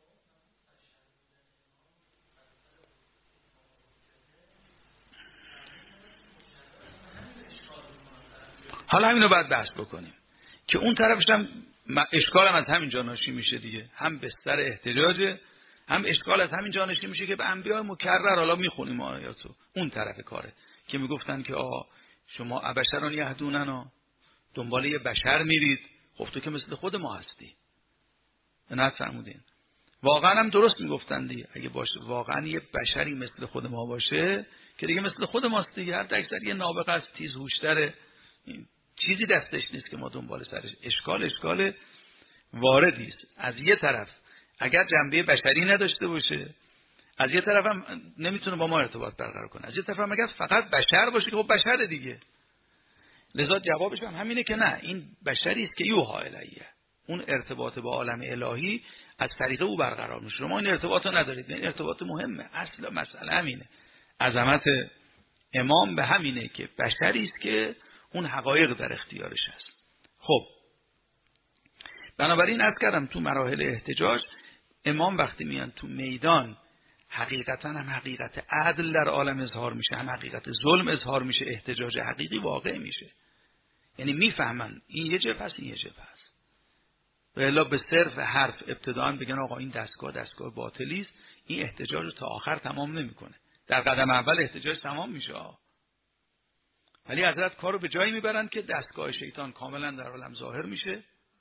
حالا همینو باید بحث بکنیم که اون طرفش هم اشکال هم از همین جا ناشی میشه دیگه. هم بستر احتجاجه، هم اشکال از همین جا ناشی میشه که به انبیاء مکرر حالا میخونیم آیاتو. اون طرف کاره که میگفتن که آقا شما ابشران یهدوننا، دنبال یه بشر میرید. خب تو که مثل خود ما هستی. نه فرمودین. واقعا هم درست میگفتن دیگه. اگه باشه واقعا یه بشری مثل خود ما باشه که دیگه مثل خود ماست دیگه. هر اکثر یه نابغه است، تیز هوش‌تره، چیزی دستش نیست که ما دنبال سرش. اشکال اشکال واردی است. از یه طرف اگر جنبه بشری نداشته باشه، از یه طرف هم نمیتونه با ما ارتباط برقرار کنه. از یه طرف هم اگر فقط بشر باشه که خب بشر دیگه. لذا جوابش هم همینه که نه، این بشری است که یوحی الیه، اون ارتباط با عالم الهی از طریق او برقرار میشه. شما این ارتباط رو ندارید. این ارتباط مهمه. اصل مسئله همینه. عظمت امام به همینه که بشری است که اون حقایق در اختیارش هست. خب بنابراین عرض کردم تو مراحل احتجاج امام وقتی میان تو میدان، حقیقتا هم حقیقت عدل در عالم اظهار میشه، هم حقیقت ظلم اظهار میشه، احتجاج حقیقی واقع میشه. یعنی میفهمن این یه جبهه است، این یه جبهه است. و الا به صرف حرف ابتداً بگن آقا این دستگاه دستگاه باطلی است، این احتجاج رو تا آخر تمام نمیکنه. در قدم اول احتجاج تمام میشه، ولی حضرت کارو به جایی میبرن که دستگاه شیطان کاملا در عالم ظاهر میشه.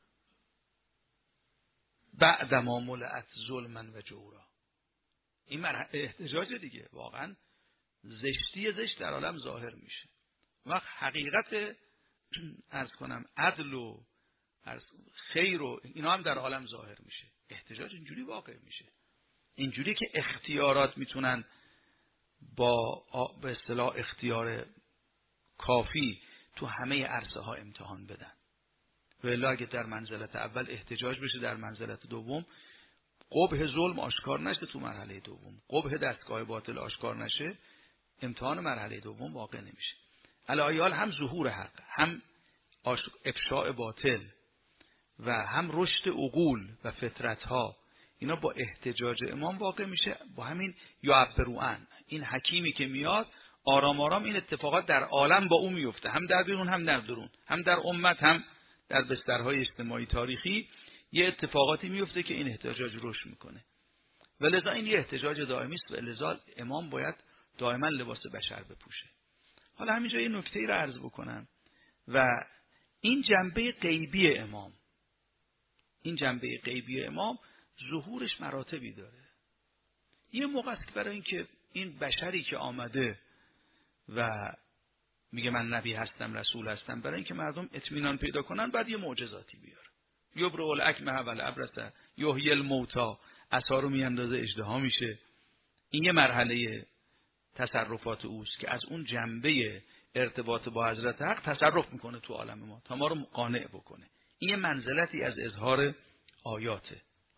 بعد ما ملئت ظلما و جورا. این مرحله احتجاج دیگه، واقعا زشتی زشت در عالم ظاهر میشه. وقت حقیقت عرض کنم عدل و خیر و اینا هم در عالم ظاهر میشه. احتجاج اینجوری واقع میشه، اینجوری که اختیارات میتونن با به اصطلاح اختیار کافی تو همه عرصه ها امتحان بدن. و الا اگه در منزلت اول احتجاج بشه، در منزلت دوم قبح ظلم آشکار نشه، تو مرحله دوم قبح دستگاه باطل آشکار نشه، امتحان مرحله دوم واقع نمیشه. علایال هم ظهور حق، هم افشاء باطل و هم رشد عقول و فطرت ها، اینا با احتجاج امام واقع میشه. با همین یعبرون، این حکیمی که میاد آرام آرام این اتفاقات در عالم با او میفته، هم در بیرون هم در درون، هم در امت هم در بسترهای اجتماعی تاریخی یه اتفاقاتی میفته که این احتجاج رشد میکنه. و لذا این یه احتجاج دائمی است و لذا امام باید دائما لباس بشر بپوشه. حالا همینجا یه نکته‌ای رو عرض بکنم و این جنبه غیبی امام، این جنبه غیبی امام ظهورش مراتبی داره. یه موقع است که برای اینکه این بشری که آمده و میگه من نبی هستم رسول هستم، برای اینکه مردم اطمینان پیدا کنن بعد یه معجزاتی بیاره. یبرئ الاکمه والابرص یحیی الموتی، عصا رو میاندازه اژدها میشه. این یه مرحله تصرفات اوست که از اون جنبه ارتباط با حضرت حق تصرف میکنه تو عالم ما تا ما رو قانع بکنه. این یه منزلتی از اظهار آیاته.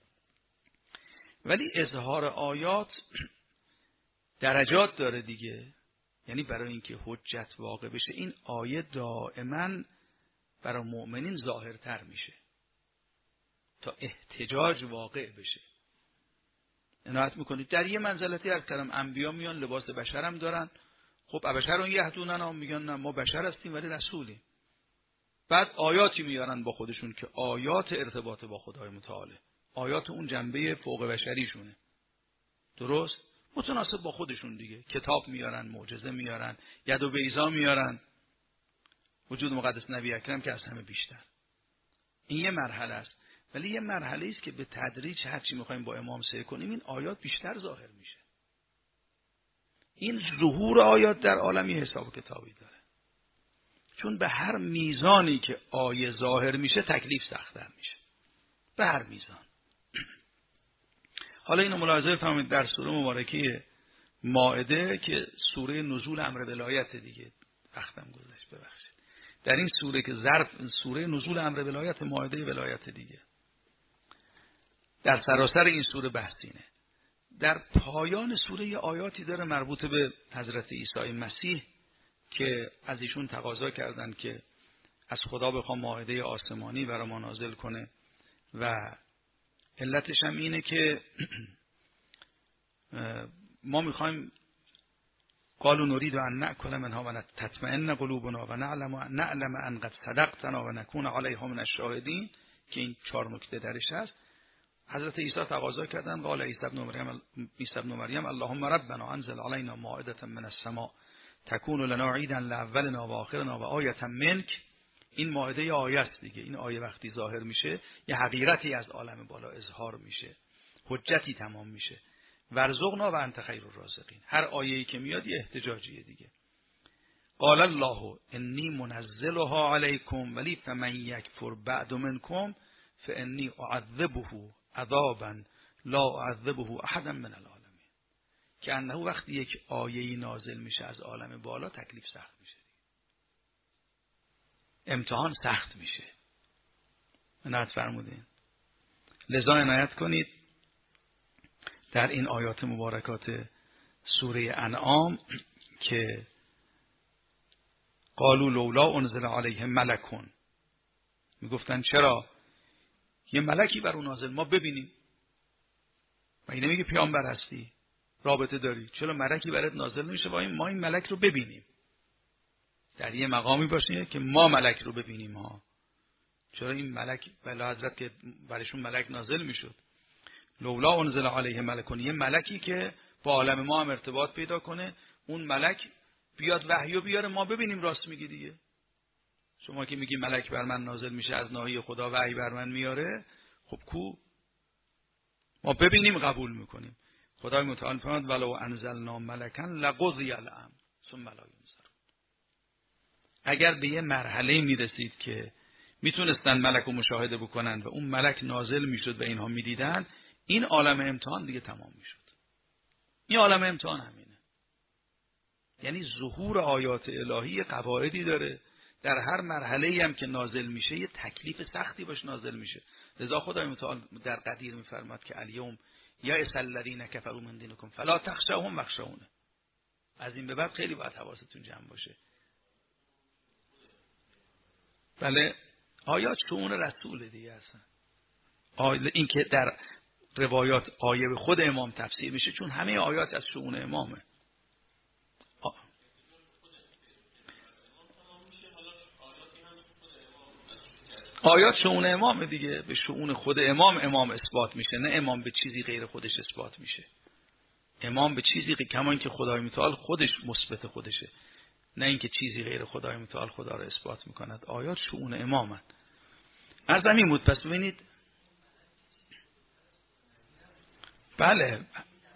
ولی اظهار آیات درجات داره دیگه. یعنی برای اینکه حجت واقع بشه این آیه دائما برای مؤمنین ظاهرتر میشه تا احتجاج واقع بشه. عنایت میکنید در یه منزلتی از کلام انبیا میان لباس بشر هم دارن. خب بشرون یهدونن هم میگن نه ما بشر هستیم ولی رسولیم. بعد آیاتی میارن با خودشون که آیات ارتباط با خدای متعاله، آیات اون جنبه فوق بشریشونه. درست؟ متناسب با خودشون دیگه. کتاب میارن، معجزه میارن، ید و بیضا میارن، وجود مقدس نبی اکرم که از همه بیشتر. این یه مرحله است. ولی یه مرحله است که به تدریج هرچی میخوایم با امام سعی کنیم این آیات بیشتر ظاهر میشه. این ظهور آیات در عالمی حساب کتابی داره. چون به هر میزانی که آیه ظاهر میشه تکلیف سخت‌تر میشه. به هر میزان. حالا اینو ملاحظه فرمایید در سوره مبارکه مائده که سوره نزول امر ولایت دیگه، وقتم گذشت ببخشید. در این سوره که ظرف سوره نزول امر ولایت، مائده ولایت دیگه، در سراسر این سوره بحثینه. در پایان سوره یه آیاتی داره مربوط به حضرت عیسی مسیح که از ایشون تقاضا کردن که از خدا بخوام مائده آسمانی برای ما نازل کنه و علتش هم اینه که ما میخوایم قالوا نريد ان ناكل منها ونطمئن قلوبنا ونعلم نعلم ان قد صدقتنا ونكون عليها من الشاهدين، که این چهار نکته درش هست. حضرت عیسی تقاضا کردن قال عیسی ابن مریم عیسی ابن مریم اللهم ربنا انزل علينا مائده من السماء تكون لنا عيدا لاولنا واخرنا وآیه منک. این مائده آیه است دیگه. این آیه وقتی ظاهر میشه یه حقیقتی از عالم بالا اظهار میشه، حجتی تمام میشه. ورزقنا و انت خیر الرازقین. هر آیه‌ای که میاد یه احتجاجیه دیگه. قال الله انی منزلها علیکم ولی فمن یکفر بعد منکم فانی اعذبه عذابا لا اعذبه احدا من العالمین. که انه وقتی یک آیه‌ای نازل میشه از عالم بالا تکلیف سخت میشه، امتحان سخت میشه. عنایت فرمودین. لذا عنایت کنید در این آیات مبارکات سوره انعام که قالوا لولا انزل علیه ملکون، میگفتن چرا یه ملکی بر اون نازل ما ببینیم، و اینه میگه پیامبر هستی رابطه داری، چرا ملکی برات نازل نمیشه با این ما این ملک رو ببینیم، در یه مقامی باشه که ما ملک رو ببینیم ها. چرا این ملک بلا حضرت که برشون ملک نازل میشد، لولا انزل علیه ملکون، یه ملکی که با عالم ما هم ارتباط پیدا کنه، اون ملک بیاد وحیو بیاره ما ببینیم راست میگی دیگه. شما که میگی ملک بر من نازل میشه از ناحیه خدا وحی بر من میاره، خب کو ما ببینیم قبول میکنیم. خدای متعال فرمود ولو انزلنا ملکا لقضی الامر ثم لا ینظرون. اگر به یه مرحله میرسید که میتونستن ملک رو مشاهده بکنن و اون ملک نازل میشد و اینها میدیدن، این عالم امتحان دیگه تمام میشد. این عالم امتحان همینه. یعنی ظهور آیات الهی قواعدی داره، در هر مرحله‌ای هم که نازل میشه یه تکلیف سختی باش نازل میشه. لذا خدای متعال در قدیر میفرماد که الیوم یائس الذین کفروا من دینکم فلا تخشوهم واخشون. از این به بعد خیلی باید حواستون جمع باشه. بله آیات شؤون رسول دیگه هستن. این که در روایات آیه به خود امام تفسیر میشه، چون همه آیات از شؤون امامه. آیات شؤون امام دیگه، به شؤون خود امام امام اثبات میشه، نه امام به چیزی غیر خودش اثبات میشه. امام به چیزی که کمان که خدای متعال خودش مثبت خودشه، نه اینکه چیزی غیر خدای متعال خدا رو اثبات میکند. آیات شؤون امامن. از همین بود. پس ببینید بله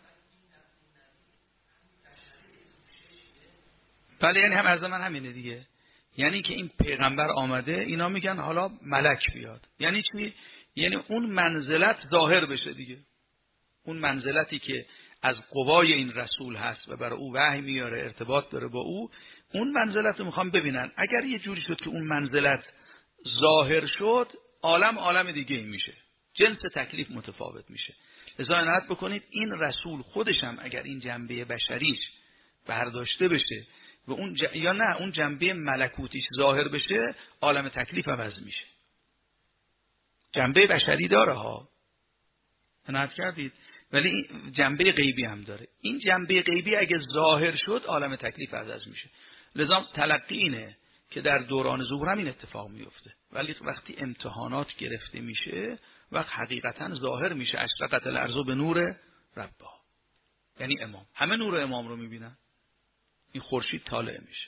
بله یعنی هم از من همینه دیگه. یعنی که این پیغمبر آمده، اینا میگن حالا ملک بیاد. یعنی چی؟ یعنی اون منزلت ظاهر بشه دیگه. اون منزلتی که از قوای این رسول هست و برای او وحی میاره، ارتباط داره با او، اون منزلت رو میخوام ببینن. اگر یه جوری شد که اون منزلت ظاهر شد، عالم عالم دیگه این میشه، جنس تکلیف متفاوت میشه. لذا عنایت بکنید این رسول خودش هم اگر این جنبه بشریش برداشته بشه و اون ج... یا نه اون جنبه ملکوتیش ظاهر بشه، عالم تکلیف عوض میشه. جنبه بشری داره ها، عنایت کردید، ولی این جنبه غیبی هم داره. این جنبه غیبی اگه ظاهر شد عالم تکلیف عوض میشه. لذا تلقی اینه که در دوران ظهور هم این اتفاق میفته، ولی وقتی امتحانات گرفته میشه وقت حقیقتا ظاهر میشه. اشرقت الارض به نور ربها، یعنی امام همه نور امام رو میبینن. این خورشید طالع میشه،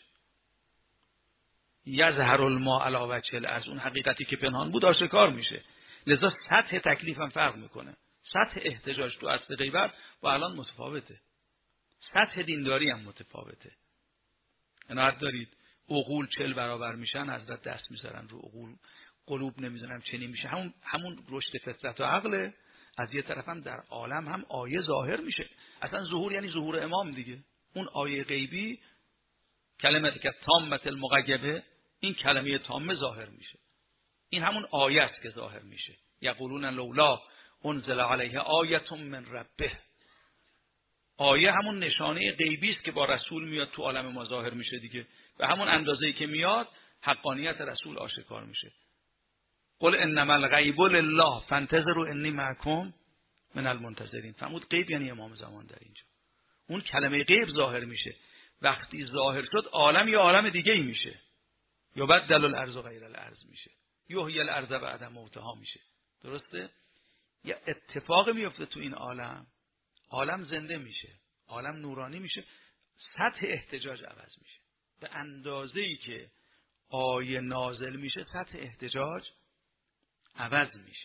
یظهر الماء علی وجه الارض، اون حقیقتی که پنهان بود آشکار میشه. لذا سطح تکلیف هم فرق میکنه. سطح احتجاج تو اصل غیبت با الان متفاوته، سطح دینداری هم متفاوته. عنایت دارید عقول چل برابر میشن، حضرت دست میذارن رو عقول، قلوب نمیذارن چنین میشه. همون همون رشد فطرت و عقل. از یه طرف هم در عالم هم آیه ظاهر میشه. اصلا ظهور یعنی ظهور امام دیگه. اون آیه غیبی کلمه که تامت المغیبه، این کلمه تامه ظاهر میشه. این همون آیه است که ظاهر میشه. یقولون لولا انزل علیه آیه من ربه. آیه همون نشانه غیبی است که با رسول میاد تو عالم ما ظاهر میشه دیگه. و همون اندازه‌ای که میاد حقانیت رسول آشکار میشه. قل انما الغیب لله فانتظروا انی معکم من المنتظرین. فرمود غیب یعنی امام زمان در اینجا. اون کلمه غیب ظاهر میشه. وقتی ظاهر شد عالم یا عالم دیگه ای میشه. یا بدل الارض غیر الارض میشه. یحیی الارض بعد موتها میشه. درسته؟ یا اتفاق میفته تو این عالم. عالم زنده میشه. عالم نورانی میشه. سطح احتجاج عوض میشه. به اندازه‌ای که آیه نازل میشه سطح احتجاج عوض میشه.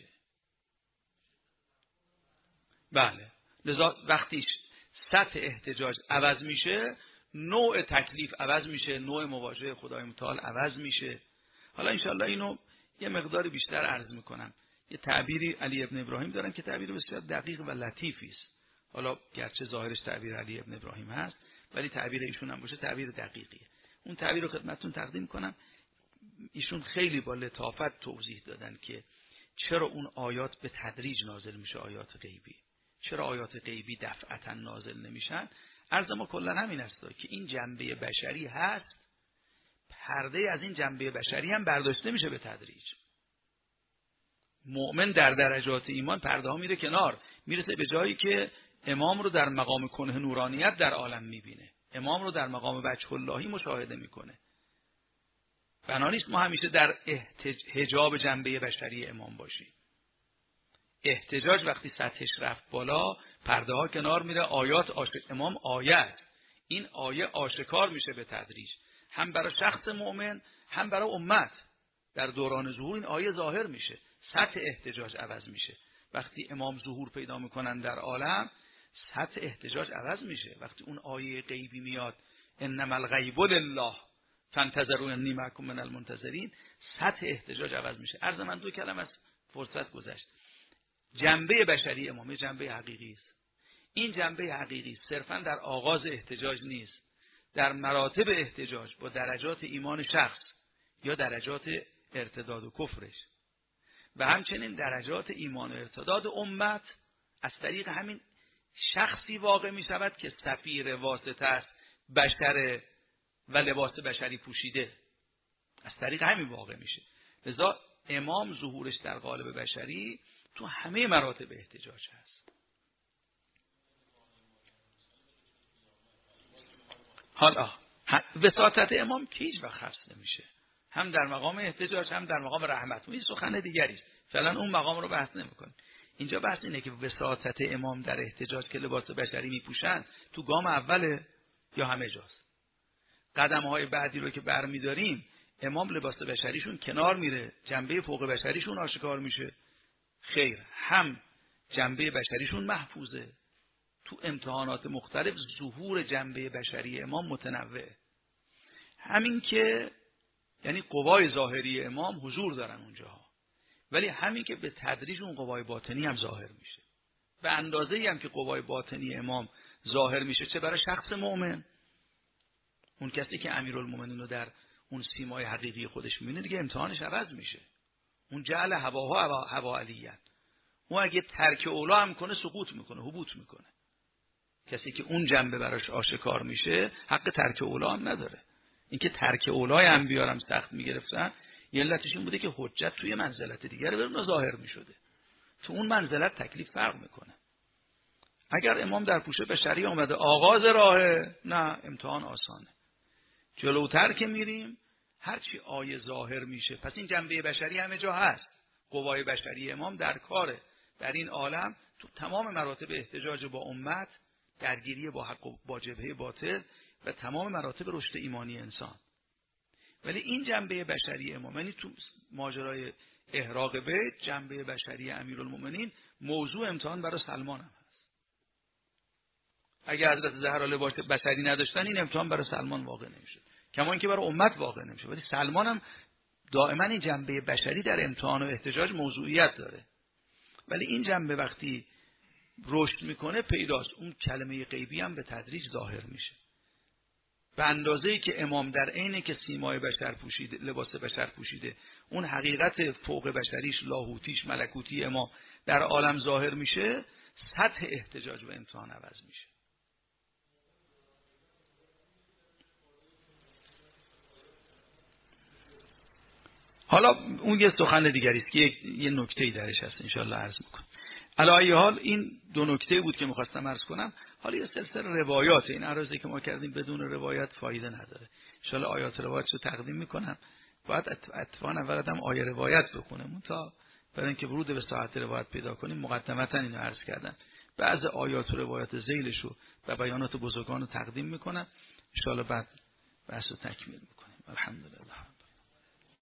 بله. لذا وقتی سطح احتجاج عوض میشه، نوع تکلیف عوض میشه، نوع مواجهه خدای متعال عوض میشه. حالا انشاءالله اینو یه مقدار بیشتر عرض میکنم. یه تعبیری علی ابن ابراهیم دارن که تعبیر بسیار دقیق و لطیفی است. حالا گرچه ظاهرش تعبیر علی ابن ابراهیم هست ولی تعبیر ایشون هم باشه تعبیر دقیقیه. اون تعبیر رو خدمتتون تقدیم کنم. ایشون خیلی با لطافت توضیح دادن که چرا اون آیات به تدریج نازل میشه، آیات غیبی. چرا آیات غیبی دفعتا نازل نمیشن؟ عرض ما کلا همین است که این جنبه بشری هست، پرده از این جنبه بشری هم برداشته میشه به تدریج. مؤمن در درجات ایمان پرده ها میره کنار، میرسه به جایی که امام رو در مقام کنه نورانیت در عالم میبینه، امام رو در مقام وجه اللهی مشاهده میکنه. بنابراین ما همیشه در احتج... حجاب جنبه بشری امام باشیم. احتجاج وقتی سطحش رفت بالا، پرده ها کنار میره، آیات آشک... امام آیه است. این آیه آشکار میشه به تدریج، هم برای شخص مؤمن هم برای امت. در دوران ظهور این آیه ظاهر میشه، سطح احتجاج عوض میشه. وقتی امام ظهور پیدا میکنن در عالم، سطح احتجاج عوض میشه. وقتی اون آیه غیبی میاد انما الغیب لله فانتظروا انی معکم من المنتظرین، سطح احتجاج عوض میشه. عرض من دو کلمه از فرصت گذشت. جنبه بشری امام جنبه حقیقی است. این جنبه حقیقی صرفا در آغاز احتجاج نیست، در مراتب احتجاج با درجات ایمان شخص یا درجات ارتداد و کفرش و همچنین درجات ایمان و ارتداد امت از طریق همین شخصی واقع می شود که سفیر واسطه است، بشر و لباس بشری پوشیده، از طریق همین واقع میشه. لذا امام ظهورش در قالب بشری تو همه مراتب احتجاج هست. حالا وساطت امام که هیچ وقت حفظ نمیشه، هم در مقام احتجاج هم در مقام رحمت. این سخن دیگری است، فعلا اون مقام رو بحث نمی‌کنیم. اینجا بحث اینه که وساطت امام در احتجاج که لباس بشری میپوشن تو گام اوله یا همه جاست. قدم‌های بعدی رو که برمی‌داریم امام لباس بشریشون کنار میره، جنبه فوق بشریشون آشکار میشه. خیر، هم جنبه بشریشون محفوظه. تو امتحانات مختلف ظهور جنبه بشری امام متنوعه. همین که یعنی قوای ظاهری امام حضور دارن اونجاها، ولی همین که به تدریج اون قوای باطنی هم ظاهر میشه. به اندازه‌ای هم که قوای باطنی امام ظاهر میشه، چه برای شخص مؤمن، اون کسی که امیرالمومنین رو در اون سیمای حقیقی خودش میبینه، دیگه امتحانش عوض میشه. اون جعل هواها هوا علیت، اون اگه ترک اولا هم کنه سقوط میکنه، هبوط میکنه. کسی که اون جنبه براش آشکار میشه حق ترک اولا هم نداره. اینکه ترک اولای انبیا هم سخت میگرفتن، یه علتش این بوده که حجت توی منزلت دیگر بر ظاهر میشده. تو اون منزلت تکلیف فرق میکنه. اگر امام در پوشه بشری آمده آغاز راهه، نه امتحان آسانه. جلوتر که میریم هرچی آیه ظاهر میشه، پس این جنبه بشری همه جا هست. قوای بشری امام در کاره، در این عالم تو تمام مراتب احتجاج با امت، درگیری با حق و با جبهه باطل و تمام مراتب رشد ایمانی انسان. ولی این جنبه بشری امام، یعنی تو ماجرای احراق بیت، جنبه بشری امیرالمومنین موضوع امتحان برای سلمان هم هست. اگر حضرت زهرا لباس بشری نداشتن، این امتحان برای سلمان واقع نمیشه، کما اینکه برای امت واقع نمیشه. ولی سلمان هم دائما این جنبه بشری در امتحان و احتجاج موضوعیت داره. ولی این جنبه وقتی رشد میکنه پیداست، اون کلمه غیبی هم به تدریج ظاهر میشه. به اندازه‌ای که امام در عینه که سیمای بشر پوشیده، لباس بشر پوشیده، اون حقیقت فوق بشریش، لاهوتیش، ملکوتی امام در عالم ظاهر میشه، سطح احتجاج و امتحان عوض میشه. حالا اون یه سخن دیگری است که یه نکته‌ای درش هست، ان شاءالله عرض میکنم. علی ای حال این دو نکته بود که می‌خواستم عرض کنم. حالا یه سلسله روایات، این عرضی که ما کردیم بدون روایت فایده نداره. ان شاءالله آیات روایت رو تقدیم میکنم. باید اتفاقا اول آدم آیه روایت بخونیم تا برای اینکه ورود به ساعت روایت پیدا کنیم مقدمتا اینو عرض کردم. بعض آیات و روایت ذیلش رو و بیانات بزرگان رو تقدیم میکنم. ان شاءالله بعد بحث رو تکمیل میکنیم. الحمدلله.